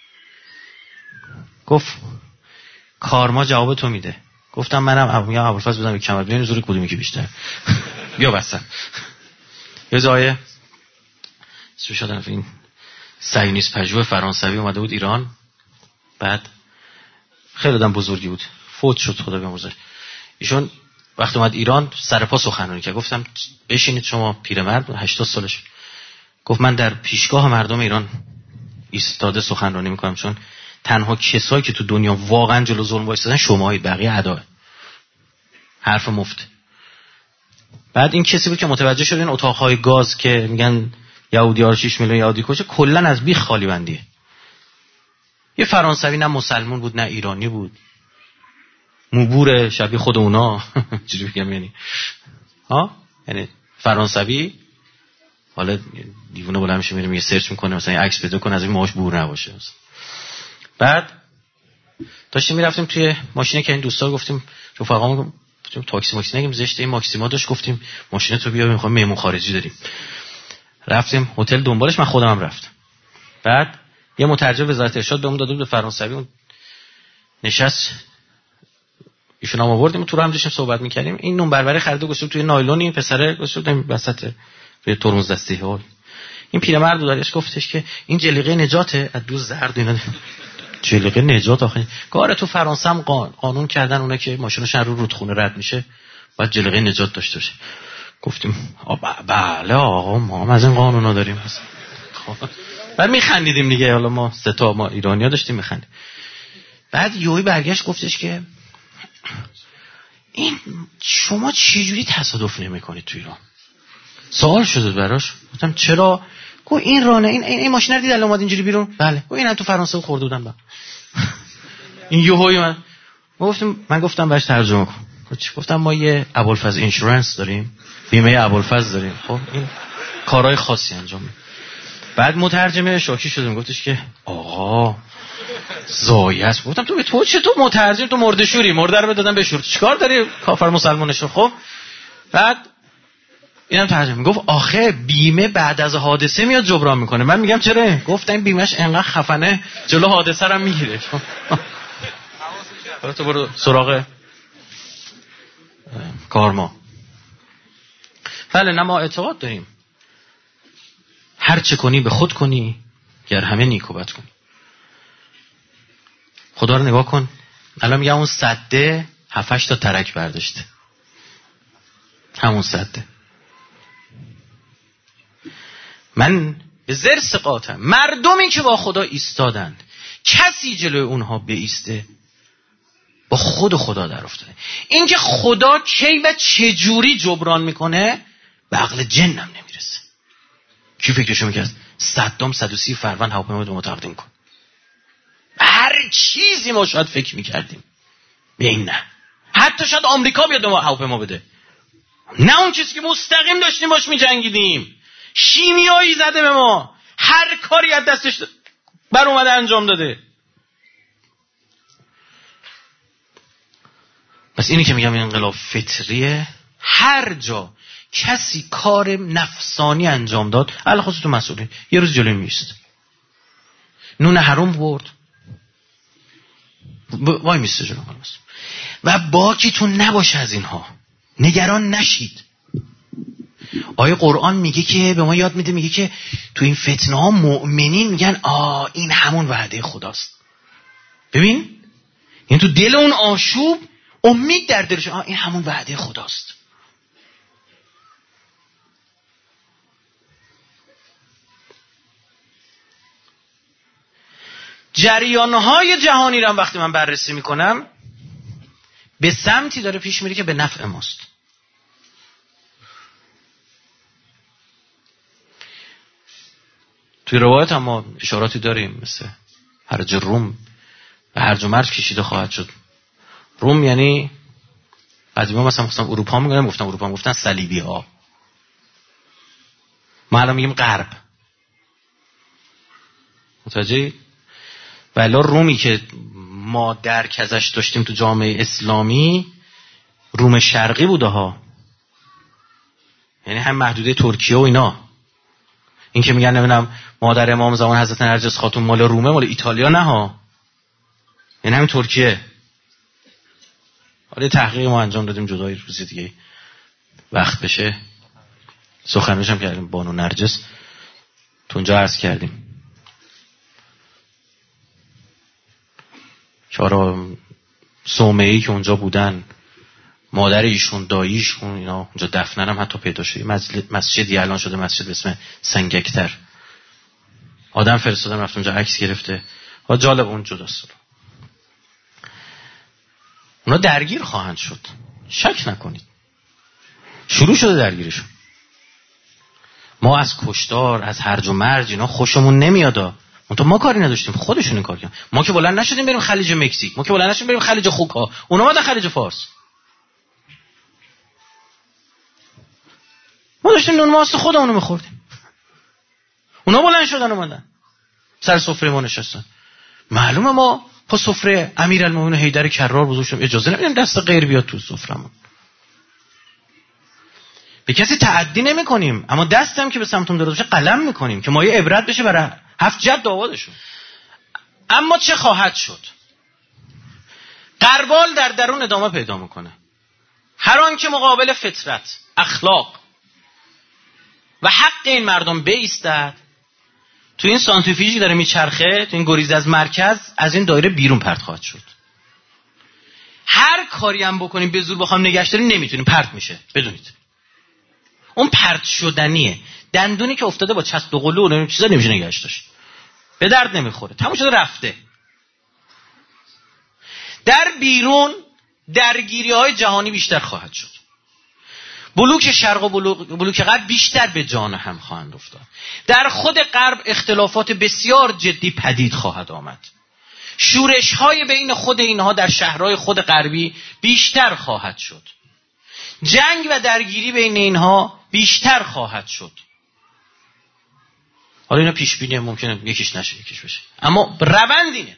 گفت کارما جواب تو میده. گفتم منم میگم ابوالفضل بزنم یک کمر ببین زور کدومی که بیشتر. بیا بسن. یه جای سو شدن این سایونیست پژوه فرانسوی اومده بود ایران. بعد خیلی آدم بزرگی بود، فوت شد خدا بیامرزه. ایشون وقتی اومد ایران سر پا سخنرانی کرد. گفتم بشینید شما پیرمرد 80 سالش. گفت من در پیشگاه مردم ایران ایستاده سخنرانی میکنم، چون تنها کسایی که تو دنیا واقعا جلو ظلم وایسادن شمایید، بقیه ادا. حرف مفت. بعد این کسی بود که متوجه شد این اتاقهای گاز که میگن یهودی‌ها 6 میلیون یهودی کشه کلا از بیخ خالی بندیه. یه فرانسوی نه مسلمان بود نه ایرانی بود، موبور شبیه خود اونا. چجوری بگم یعنی یعنی فرانسوی. حالا دیوونه بالا میشه میره میگه سرچ میکنه مثلا عکس پیدا کنه از این ماهاش بور نباشه. بعد داشتیم میرفتیم توی ماشینه که این دوستا گفتیم رفقامون گفتیم تاکسی ماکسی نگیم زشته، این ماکسیما داشت، گفتیم ماشینه تو بیا میخوام مهمون خارجی داریم. رفتیم هتل دنبالش، من خودم رفتم. بعد یه مترجم وزارت ارشاد بهمون داده بود فرانسوی، اون نشست ایشون هم آوردیم تو رو هم داشتیم صحبت می‌کردیم. این نون بربری خریده گذاشت توی نایلونی، پسره گذاشت وسط روی ترمز دستی هول. این پیرمرد داریش گفتش که این جلیقه نجاته از دو زرد اینا. جلیقه نجات آخه کار تو فرانسه هم قانون کردن اونا که ماشینشون رو رودخونه رد میشه باید جلیقه نجات داشته باشه. گفتیم بله آقا ما هم از این قانونا داریم. خب بعد میخندیدیم دیگه، حالا ما سه تا ما ایرانی‌ها داشتیم میخندیم. بعد یوهی برگشت گفتش که این شما چه جوری تصادف نمی‌کنید تو ایران؟ سوال شد براش. گفتم چرا؟ گفت این رانه این ماشین رو دید الان اومد اینجوری بیرون. بله. گفت اینا تو فرانسه خورده بودن با. این یوهی من گفتم باش ترجمه کن. گفتم ما یه ابوالفضل اینشورنس داریم، بیمه ابوالفضل داریم. خب این کارهای خاصی انجام میده. بعد مترجمه شاکی شدم، گفتش که آقا زایست. گفتم تو چطور مترجم؟ تو مردشوری، مرده رو دادن بشور، چیکار داری کافر مسلمانشو؟ خب بعد اینم ترجمه گفت آخه بیمه بعد از حادثه میاد جبران میکنه. من میگم چرا؟ گفتم این بیمهش انقدر خفنه جلو حادثه رو میگیره. حالا تو برو سراغ کارما. بله نه ما اعتقاد داریم هر چه کنی به خود کنی گر همه نیکوبت کنی. خدا رو نگاه کن، الان میگم اون سده 7-8 تا ترک برداشته، همون سده. من به زر ثقاتم مردمی که با خدا ایستادند کسی جلوی اونها بیسته با خود خدا در افتاده. این که خدا کی و چه جوری جبران میکنه به عقل جنم نمیرسه. کی فکرشو میکرد صدام 130 فروند هواپیما رو تقدیم کن؟ هر چیزی ما شاید فکر میکردیم به این نه. حتی شاید آمریکا بیاد ما هواپیما بده، نه اون چیزی که مستقیم داشتیم باش میجنگیدیم. شیمیایی زده به ما، هر کاری از دستش بر اومده انجام داده. پس اینی که میگم این انقلاب فطریه، هر جا کسی کار نفسانی انجام داد، علاوه خصوص تو مسئولین، یه روز جلوی میست، نون حروم برد، وای میسته جلوی مسئول. و باکیتون نباشه از اینها، نگران نشید. آیه قرآن میگه که به ما یاد میده، میگه که تو این فتنه ها مؤمنین میگن این همون وعده خداست. ببین این تو دل اون آشوب امید در دلش، این همون وعده خداست. جریانهای جهانی رو وقتی من بررسی میکنم به سمتی داره پیش میره که به نفع ماست. توی روایت هم ما اشاراتی داریم، مثل هرج روم و هرج و مرج کشیده خواهد شد. روم یعنی قدیما مثلا گفتم اروپا میگن، گفتم اروپا، گفتن صلیبی ها. ما الان میگیم غرب. متوجهی؟ ولی رومی که ما درک ازش داشتیم تو جامعه اسلامی روم شرقی بوده ها، یعنی هم محدوده ترکیه و اینا. این که میگن نمیدونم مادر امام زمان حضرت نرجس خاتون مال رومه، مال ایتالیا نه ها، یعنی همین ترکیه. حالا تحقیق ما انجام دادیم، جدای روزی دیگه وقت بشه سخنرانیش هم کردیم، بانو نرجس تو اونجا عرض کردیم. چرا صومعه‌ای که اونجا بودن، مادر ایشون، داییشون، اینا اونجا دفنن هم حتی پیدا شده. مسجدی الان شده مسجد به اسم سنگکتر. آدم فرستادن رفت اونجا عکس گرفته. جالب اون جداست. اونا درگیر خواهند شد، شک نکنید. شروع شده درگیرشون. ما از کشتار، از هرج و مرج اینا خوشمون نمیادا. ما کاری نداشتیم، خودشون این کار کردن. ما که بلند نشدیم بریم خلیج مکزیک، ما که بلند نشدیم بریم خلیج خوکا، اونا اومدن خلیج فارس. ما داشتیم نون ماست خودمونو می‌خوردیم. اونا بلند شدن اومدن سر سفره ما نشستن. معلومه ما پا سفره امیرالمومنین حیدر کرار بزرگ شدیم، اجازه نمیدیم دست غیر بیاد تو سفرمون. به کسی تعدی نمی‌کنیم، اما دستم که به سمتون دراز بشه قلم می‌کنیم که مایه عبرت بشه برای 7 جد آبادشون. اما چه خواهد شد؟ غربال در درون ادامه پیدا میکنه. هر آن که مقابل فطرت، اخلاق و حق این مردم بایستد، تو این سانتریفیوژی داره میچرخه، تو این گریز از مرکز، از این دایره بیرون پرت خواهد شد. هر کاری هم بکنیم به زور بخوام نگهش داریم نمیتونیم، پرت میشه. بدونید اون پرت شدنیه. دندونی که افتاده با چسب و قلو و چیزا نمیشه نگهش داشت، به درد نمیخوره، تموم شده رفته. در بیرون درگیری‌های جهانی بیشتر خواهد شد. بلوک شرق و بلوک غرب بیشتر به جان هم خواهند افتاد. در خود غرب اختلافات بسیار جدی پدید خواهد آمد. شورش‌های بین خود اینها در شهرهای خود غربی بیشتر خواهد شد. جنگ و درگیری بین اینها بیشتر خواهد شد. حالا اینا پیش بینیه، ممکنه یکیش نشه یکیش بشه، اما روند اینه.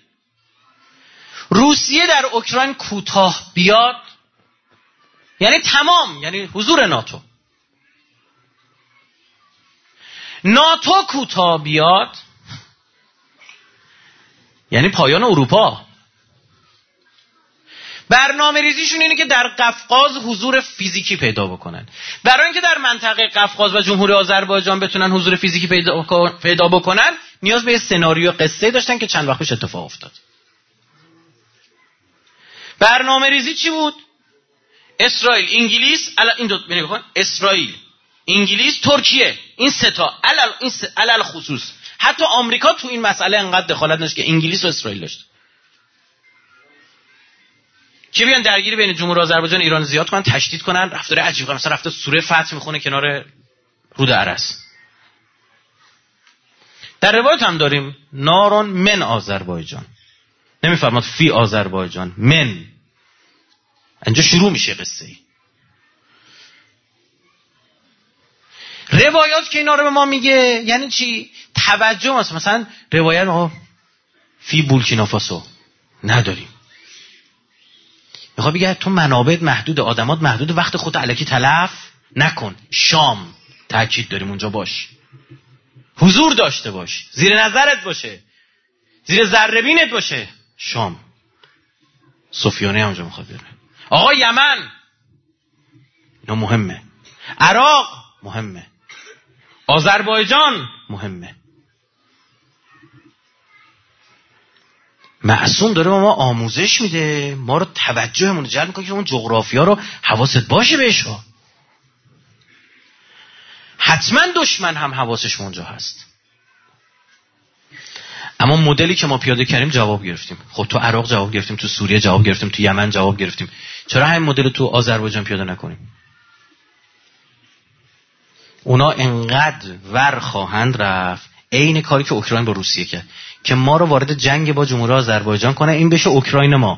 روسیه در اوکراین کوتاه بیاد یعنی تمام، یعنی حضور ناتو. ناتو کوتاه بیاد یعنی پایان اروپا. برنامه ریزیشون اینه که در قفقاز حضور فیزیکی پیدا بکنن. برای اینکه در منطقه قفقاز و جمهوری آذربایجان بتونن حضور فیزیکی پیدا بکنن، نیاز به یه سناریو قصه داشتن که چند وقت پیش اتفاق افتاد. برنامه ریزی چی بود؟ اسرائیل، انگلیس، این دو ببین، اسرائیل، انگلیس، ترکیه، این سه تا علل خصوص. حتی آمریکا تو این مسئله انقدر دخالت نداشت که انگلیس و اسرائیل داشت. که بیان درگیری بین جمهوری آذربایجان و ایران زیاد کنن، تشدید کنن، رفتار عجیب کنن. مثلا رفته سوره فتح میخونه کنار رود ارس. در روایت هم داریم نارون من آذربایجان، نمیفرماد فی آذربایجان، من. اینجا شروع میشه قصه ای. روایات که اینا رو به ما میگه یعنی چی؟ توجه. مثلا روایت فی بورکینافاسو نداریم. میخواد بگه تو منابع محدود، آدمات محدود، وقت خودت الکی تلف نکن. شام تاکید داریم اونجا باش، حضور داشته باش، زیر نظرت باشه، زیر ذره بینت باشه. شام سفیانه اونجا میخواد بره. آقا یمن اینا مهمه، عراق مهمه، آذربایجان مهمه. معصوم داره ما آموزش میده، ما رو توجهمون رو جلب میکنه که اون جغرافیا رو حواست باشه بهش ها. حتما دشمن هم حواسش اونجا هست. اما مدلی که ما پیاده کردیم جواب گرفتیم. خب تو عراق جواب گرفتیم، تو سوریه جواب گرفتیم، تو یمن جواب گرفتیم. چرا همین مدل تو آذربایجان پیاده نکنیم؟ اونا انقدر ور خواهند رفت، عین کاری که اوکراین با روسیه کرد، که ما رو وارد جنگ با جمهوری آذربایجان کنه، این بشه اوکراین ما،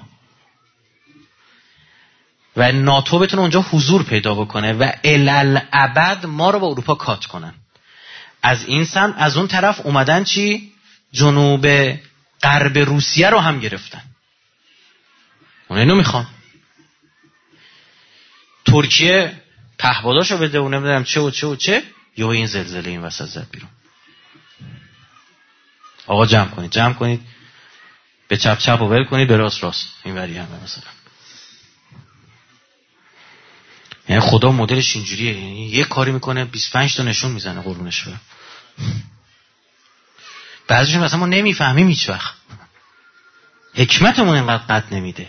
و ناتو بتونه اونجا حضور پیدا بکنه و الالعبد ما رو با اروپا کات کنن. از این سمت از اون طرف اومدن چی؟ جنوب غرب روسیه رو هم گرفتن. اون اینو میخوان. ترکیه پهپاداشو بده و نمیدونم چه و چه و چه، یا این زلزله این وسط زد بیرون. آقا جمع کنید، به چپ چپ و ول کنید، به راست راست، این وری هم مثلا. یعنی خدا مدلش اینجوریه، یعنی یه کاری میکنه 25 تا نشون میزنه قربونش برم. بعضیشون مثلا ما نمیفهمیم هیچ وقت، حکمتمون اینقدر قد نمیده.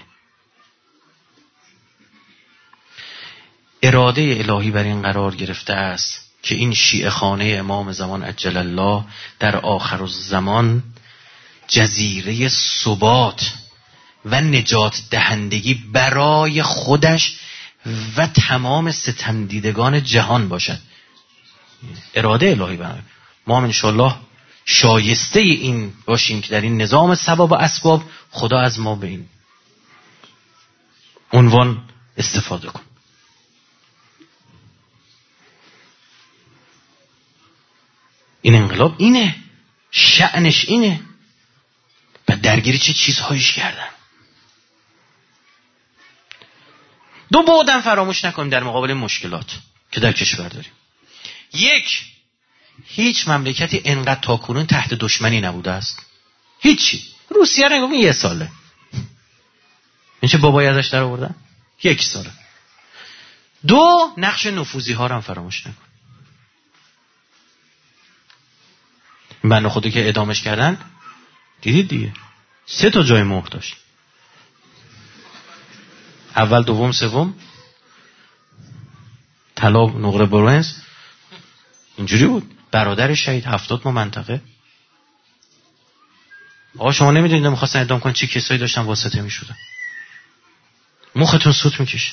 اراده الهی بر این قرار گرفته است که این شیعه خانه امام زمان عجل الله در آخر الزمان جزیره ثبات و نجات دهندگی برای خودش و تمام ستمدیدگان جهان باشد. اراده الهی برای ما، انشالله شایسته این باشیم که در این نظام سبب و اسباب خدا از ما به این عنوان استفاده کن. این انقلاب اینه، شأنش اینه. و درگیری چه چیزهایش کردن. دو بعدم فراموش نکنیم در مقابل مشکلات که در کشور داریم. یک، هیچ مملکتی انقدر تاکنون تحت دشمنی نبوده است. هیچی. روسیه رو یه ساله. این چه بابایی ازش در آوردن؟ 1 ساله. دو، نقش نفوذی ها رو هم فراموش نکن. بنده خودی که اعدامش کردن دیدید دیگه، 3 تا جای مهر داشت. اول، دوم، سوم، طلا، نقره، برنز. اینجوری بود. برادر شهید 70 ما منطقه. آقا شما نمیدونید میخواستن اعدام کنن چه کسایی داشتن واسطه میشدن. مختون سوت میکشه.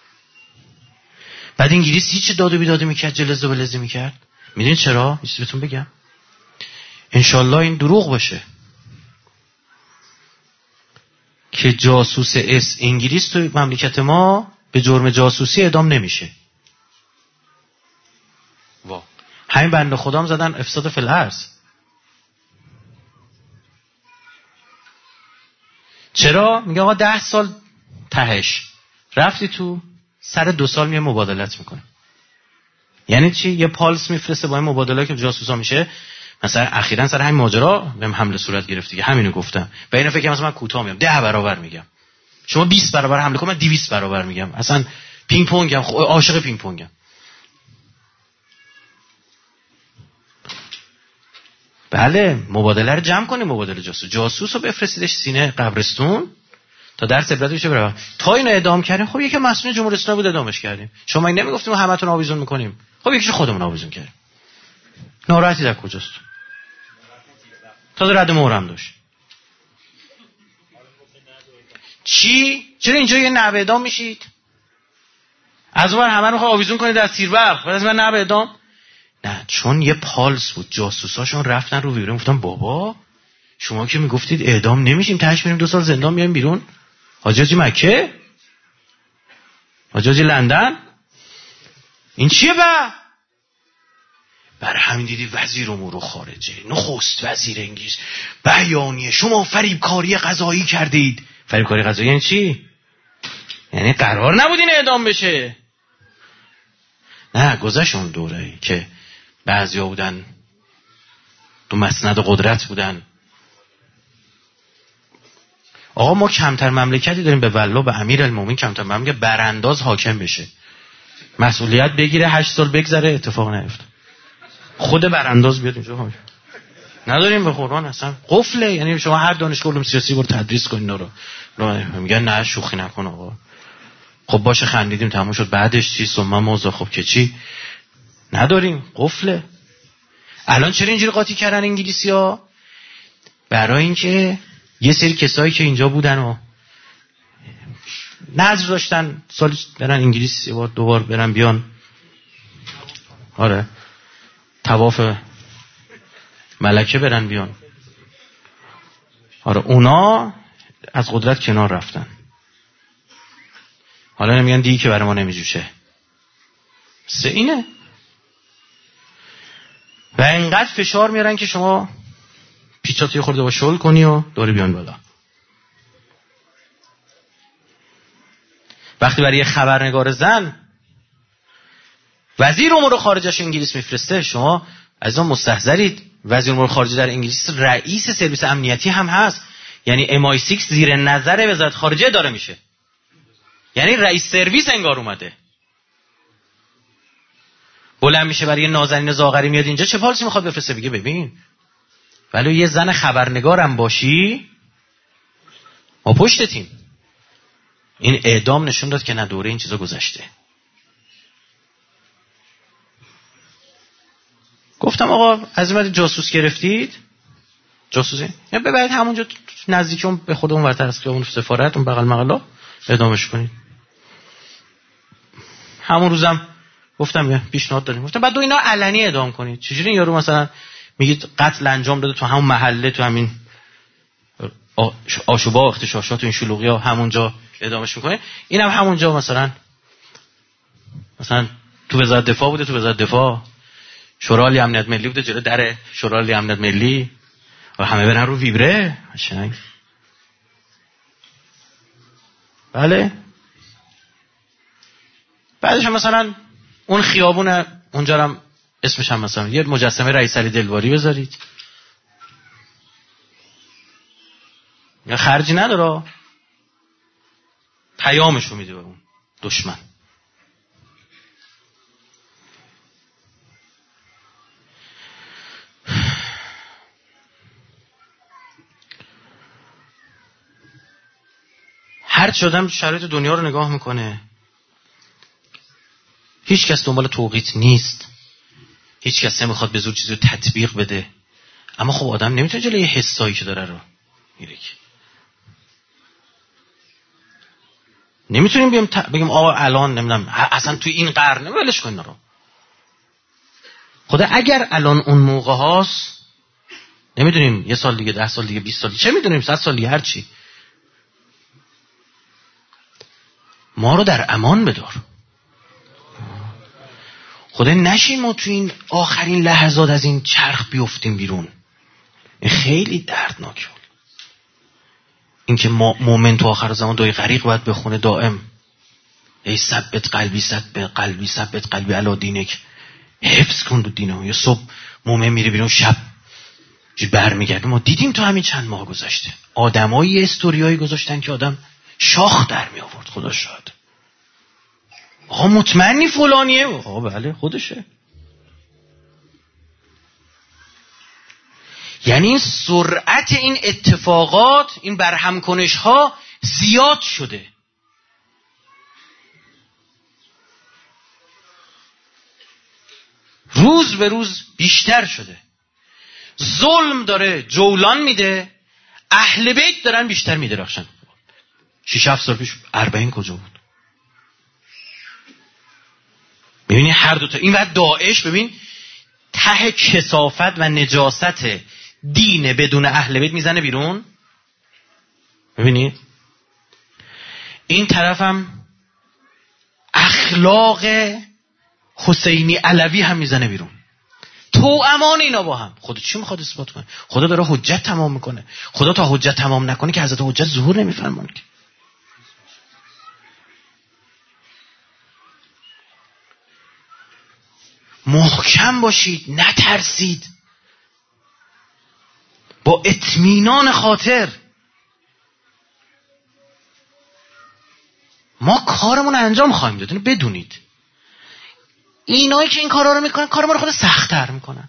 بعد انگلیس هیچ داد و بیداد میکرد، جلز و بلزی میکرد. میدونید چرا؟ یه چیزی بهتون بگم. انشالله این دروغ باشه که جاسوس انگلیس تو مملکت ما به جرم جاسوسی اعدام نمیشه. همین بنده خدام زدن افساد فی الارض. چرا؟ میگه آقا 10 سال تهش رفتی تو، سر 2 سال میه مبادلت میکنه. یعنی چی؟ یه پالس میفرسته با این مبادله که جاسوسا میشه. مثلا اخیراً سر همین ماجرا بهم حمله صورت گرفت دیگه، همینو گفتم. به این فکر مثلا من کوتاه میام 10 برابر میگم، شما 20 برابر حمله کن، من 200 برابر میگم. اصلا پینگ پونگم، عاشق پینگ پونگم. بله، مبادله رو جمع کنیم. مبادله جاسوس رو بفرستیدش سینه قبرستون تا درس عبرت بشه بره. تا اینو اعدام کردیم، خب یکی مسئول جمهوری اسلامی بود اعدامش کردیم. شما این نمیگفتیم همتون آویزون میکنیم؟ خب یکیش خودمون آویزون کردیم. ناراحتی در کجاست؟ تازه رد مهرم داشت. چی؟ چرا اینجا یه نوع اعدام میشید؟ از اون همه رو آویزون کنید در تیربرق، بعد از من نوع اعدام؟ نه، چون یه پالس بود. جاسوساشون رفتن رو ویرون، گفتن بابا شما که میگفتید اعدام نمیشیم، تهش میریم 2 سال زندان میایم بیرون. حاجی مکه، حاجی لندن، این چیه؟ برای همین دیدی وزیر امور خارجه، نخست وزیر انگلیس بیانیه شما فریبکاری قضایی کردید. فریبکاری قضایی یعنی چی؟ یعنی قرار نبود این اعدام بشه. نه، گذشت اون دوره‌ای که بعضیا بودن تو مسند قدرت بودن. آقا ما کمتر مملکتی داریم به والله به امیرالمومنین کمتر مملکت برانداز حاکم بشه، مسئولیت بگیره، 8 سال بگذره اتفاق نیفته، خود برانداز بیاد اینجا حاکم. نداریم به قرآن اصلا قفله. یعنی شما هر دانشگاه علوم سیاسی برو تدریس کن اینا رو، میگن نه شوخی نکن آقا. خب باشه خندیدیم تموم شد، بعدش چی؟ ثم موضوع. خب که چی؟ نداریم، قفله. الان چرا اینجوری قاطی کردن انگلیسی‌ها؟ برای اینکه یه سری کسایی که اینجا بودن و نظر داشتن سال برن انگلیس یه بار دو بار برن بیان، آره طواف ملکه برن بیان، آره اونا از قدرت کنار رفتن. حالا نمیگن دیگه که برای ما نمیجوشه. سه اینه. و اینقدر فشار میارن که شما پیچاتو خورده با شل کنی و دوری بیان بالا. وقتی برای یه خبرنگار زن وزیر امور خارجه انگلیس میفرسته، شما عزیزان مستحضرید وزیر امور خارجه در انگلیس رئیس سرویس امنیتی هم هست. یعنی MI6 زیر نظر وزارت خارجه داره میشه، یعنی رئیس سرویس انگار اومده. بلند میشه برای نازنین زاغری میاد اینجا چه پالیسی میخواد بفرسته، بگه ببین ولی یه زن خبرنگارم باشی ما پشتتیم. این اعدام نشون داد که نه، دوره این چیزا گذشته. گفتم آقا از این جاسوس گرفتید، جاسوسی یا ببرید همونجا نزدیک اون به خودمون ورتر از خیابون سفارت اون بغل مغلا اعدامش کنید. همون روزم گفتم یه پیشنهاد داریم، گفتم بعد دو اینا علنی اعدام کنید. چجوری این یارو مثلا میگید قتل انجام داده تو همون محله، تو همین آشوبا اختشاشات و این شلوغی‌ها همونجا اعدامش میکنه، اینم همونجا مثلا تو وزارت دفاع بوده، تو وزارت دفاع شورای امنیت ملی بوده، جلو در شورای امنیت ملی و همه برن رو ویبره قشنگ. بله بعدش هم مثلا اون خیابون اونجا هم اسمش هم مثلا یه مجسمه رئیس علی دلواری بذارید، یا خرجی نداره، پیامشو میده به اون دشمن. هر شدم شرایط دنیا رو نگاه میکنه، هیچ کس دنبال توقیت نیست، هیچ کس نمیخواد به زور چیزی رو تطبیق بده، اما خب آدم نمیتونه جلوی یه حسایی که داره رو میره. نمیتونیم بگیم آقا الان نمیدونم اصلا توی این قرن ولش کن رو. خدا اگر الان اون موقع هاست نمیدونیم، یه سال دیگه، 10 سال دیگه، 20 سال دیگه، چه میدونیم 100 سال دیگه، هر چی، ما رو در امان بدار. خدا نشیم ما تو این آخرین لحظات از این چرخ بیفتیم بیرون. این خیلی دردناکه. این که ما مومن تو آخر زمان دعای غریق باید بخونه دائم، ای ثبت قلبی ثبت قلبی علی دینک، حفظ کن دو دینو. یا صبح مومن میره بیرون، شب برمیگرده. ما دیدیم تو همین چند ماه گذشته آدمایی استوریایی گذاشتن که آدم شاخ در می آورد. خدا شاهد. آقا مطمئنی فلانیه؟ آقا بله خودشه. یعنی این سرعت این اتفاقات، این برهم کنش ها زیاد شده. روز به روز بیشتر شده. ظلم داره جولان میده، اهل بیت دارن بیشتر میدرخشن. 6-7 سال پیش 40 کجا بود؟ ببینی هر دوتا این وقت داعش، ببین ته کثافت و نجاست دین بدون اهل بیت میزنه بیرون. ببینید این طرفم اخلاق حسینی علوی هم میزنه بیرون. تو توامان اینا با هم. خدا چی میخواد اثبات کنه؟ خدا داره حجت تمام میکنه. خدا تا حجت تمام نکنه که حضرت حجت ظهور نمیفرمونه که. محکم باشید، نترسید، با اطمینان خاطر ما کارمون انجام خواهیم داد. اینو بدونید. اینایی که این کارا رو میکنن کار ما رو خود سخت‌تر میکنن.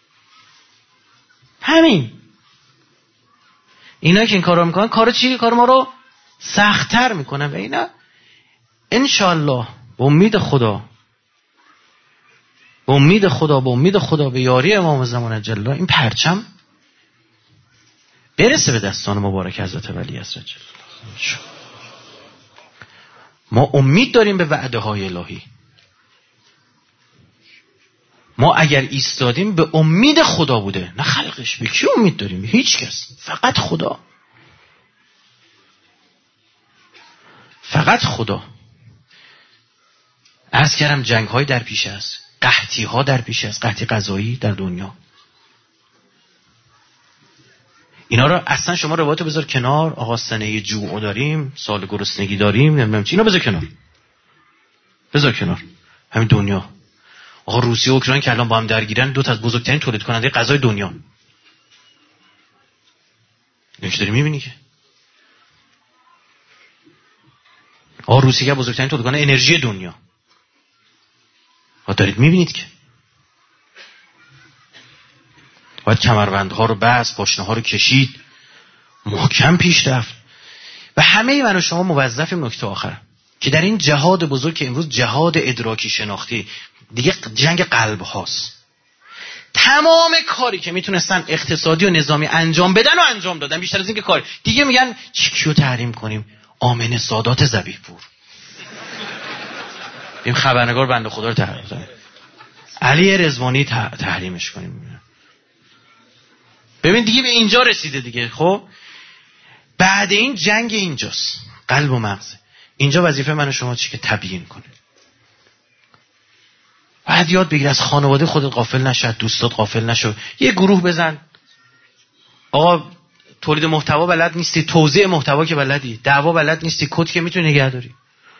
همین. اینایی که این کارا رو میکنن کار چی؟ کار ما رو سخت‌تر میکنن و اینا انشالله به امید خدا، به امید خدا به یاری امام زمان جل این پرچم برسه به دستان مبارک حضرت ولی عصر جل. ما امید داریم به وعده های الهی. ما اگر ایستادیم به امید خدا بوده، نه خلقش. به کی امید داریم؟ به هیچ کس، فقط خدا. فقط خدا. عرض کردم جنگ های در پیش است، قحطی ها در پیش است، قحطی غذایی در دنیا. اینا رو اصلا شما روایتو بذار کنار. آقا سنه جوع داریم، سال گرسنگی داریم، نمیدونم چی، اینا بذار کنار. بذار کنار. همین دنیا. آقا روسیه و اوکراین که الان با هم درگیرن، دو تا از بزرگترین تولید کننده غذای دنیا. نمیشه داری میبینی که آقا روسیه بزرگترین تولید کننده انرژی دنیا. دارید میبینید که باید کمربندها رو بست، پاشنه ها رو کشید، محکم پیش رفت. و همه من و شما موظفیم نکته آخر که در این جهاد بزرگ که امروز جهاد ادراکی شناختی دیگه جنگ قلب هاست، تمام کاری که میتونستن اقتصادی و نظامی انجام بدن و انجام دادن. بیشتر از این که کاری دیگه میگن کیو تحریم کنیم؟ آمنه سادات ذبیح پور. این خبرنگار بنده خدا رو تحریم کنیم، علی رضوانی تحریمش کنیم. ببین دیگه به اینجا رسیده دیگه. خب بعد این جنگ اینجاست، قلب و مغز. اینجا وظیفه من و شما چیه؟ که تبیین کنه. باید یاد بگیر از خانواده خودت غافل نشد، دوستات غافل نشو. یه گروه بزن. آقا تولید محتوا بلد نیستی، توزیع محتوا که بلدی، دعوا بلد نیستی، کد که میتونی نگه داری.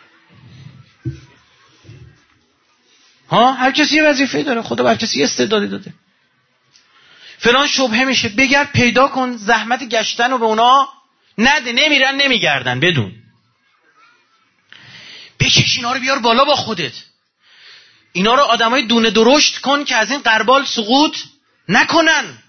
ها هر کسی یه وظیفه داره، خدا بر کسی استعدادی داده. فلان شبهه میشه، بگرد پیدا کن، زحمت گشتن رو به اونا نده، نمیرن نمیگردن. بدون بکش اینا رو بیار بالا با خودت. اینا رو آدمای دونه درشت کن که از این قربال سقوط نکنن.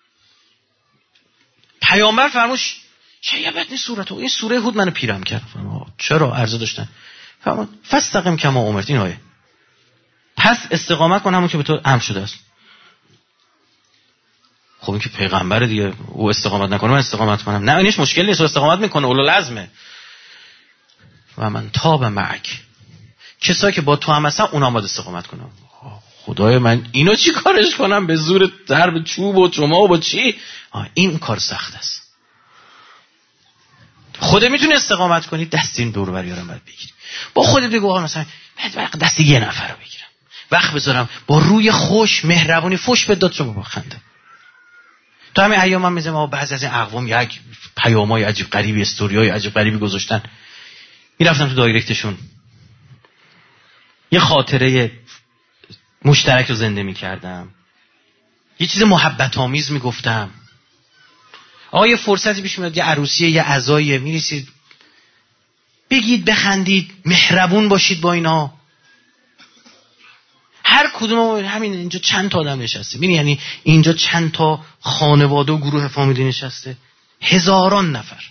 پیامبر فرموش شیبتنی صورتو، این سوره هود منو پیرم کرد. چرا؟ عرضه داشتن. فرمود فاستقم کما امرت. این آیه پس استقامت کن همون که به تو امر شده است. خب این که پیغمبر دیگه، او استقامت نکنه من استقامت کنم؟ نه اینش مشکل نیست، او استقامت میکنه، اولوالعزمه. و من تاب معک، کسایی که با تو هم هستن اونا باید استقامت کنم. خدای من اینو چی کارش کنم؟ به زور ضرب چوب و چماق و چی؟ این کار سخت است. خودت میتونی استقامت کنی، دست این دور و بریارم باید بگیری. با خودت بگو آقا مثلا دست یه نفر رو بگیرم، وقت بذارم با روی خوش مهربونی فوش بداد شما با خنده. تو همین ایام هم میزم بعضی از این اقوام یک پیامای عجیب غریبی، استوریای عجیب غریبی گذاشتن. میرفتم تو دایرکتشون یه خاطره مشترک رو زنده میکردم، یه چیز محبت آمیز میگفتم. آقا یه فرصتی پیش میاد، یه عروسیه، یه عزاییه، میرسید بگید، بخندید، مهربون باشید با اینا. هر کدوم همین اینجا چند تا آدم نشسته، ببین یعنی اینجا چند تا خانواده و گروه فامیلی نشسته، هزاران نفر.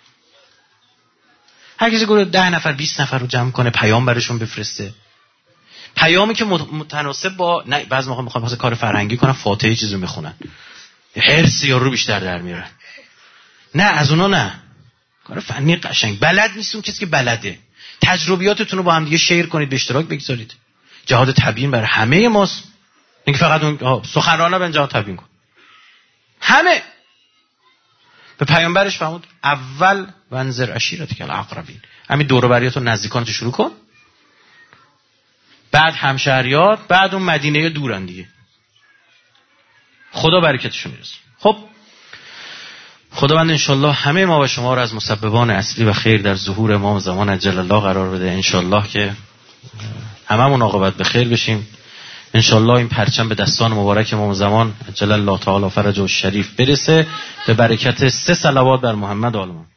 هر کسی گروه 10 نفر 20 نفر رو جمع کنه، پیام برشون بفرسته، پیامی که متناسب با نه بعضی موقع میخوام واسه کار فرهنگی کنن، فاتحه چیزی میخونن، هرس یارو بیشتر در میارن. نه از اونا نه، کار فنی قشنگ بلد نیست. اون کسی که بلده، تجربیاتتون رو با هم دیگه شیر کنید، به اشتراک بگذارید. جهاد تبیین برای همه ماست، اینکه فقط اون سخنرانه به جهاد تبیین کن. همه به پیامبرش فرمود اول وانذر عشیرتک الاقربین، همین دور و بریات و نزدیکانت شروع کن، بعد همشهریات، بعد اون مدینه دورن دیگه. خدا برکتشو میرسونه. خب خداوند انشالله همه ما و شما رو از مسببان اصلی و خیر در ظهور امام زمان عجل الله قرار بده. انشالله که هممون عاقبت به خیر بشیم. انشالله این پرچم به دستان مبارک امام زمان عجل الله تعالی فرجه الشریف برسه به برکت 3 صلوات بر محمد و آل محمد.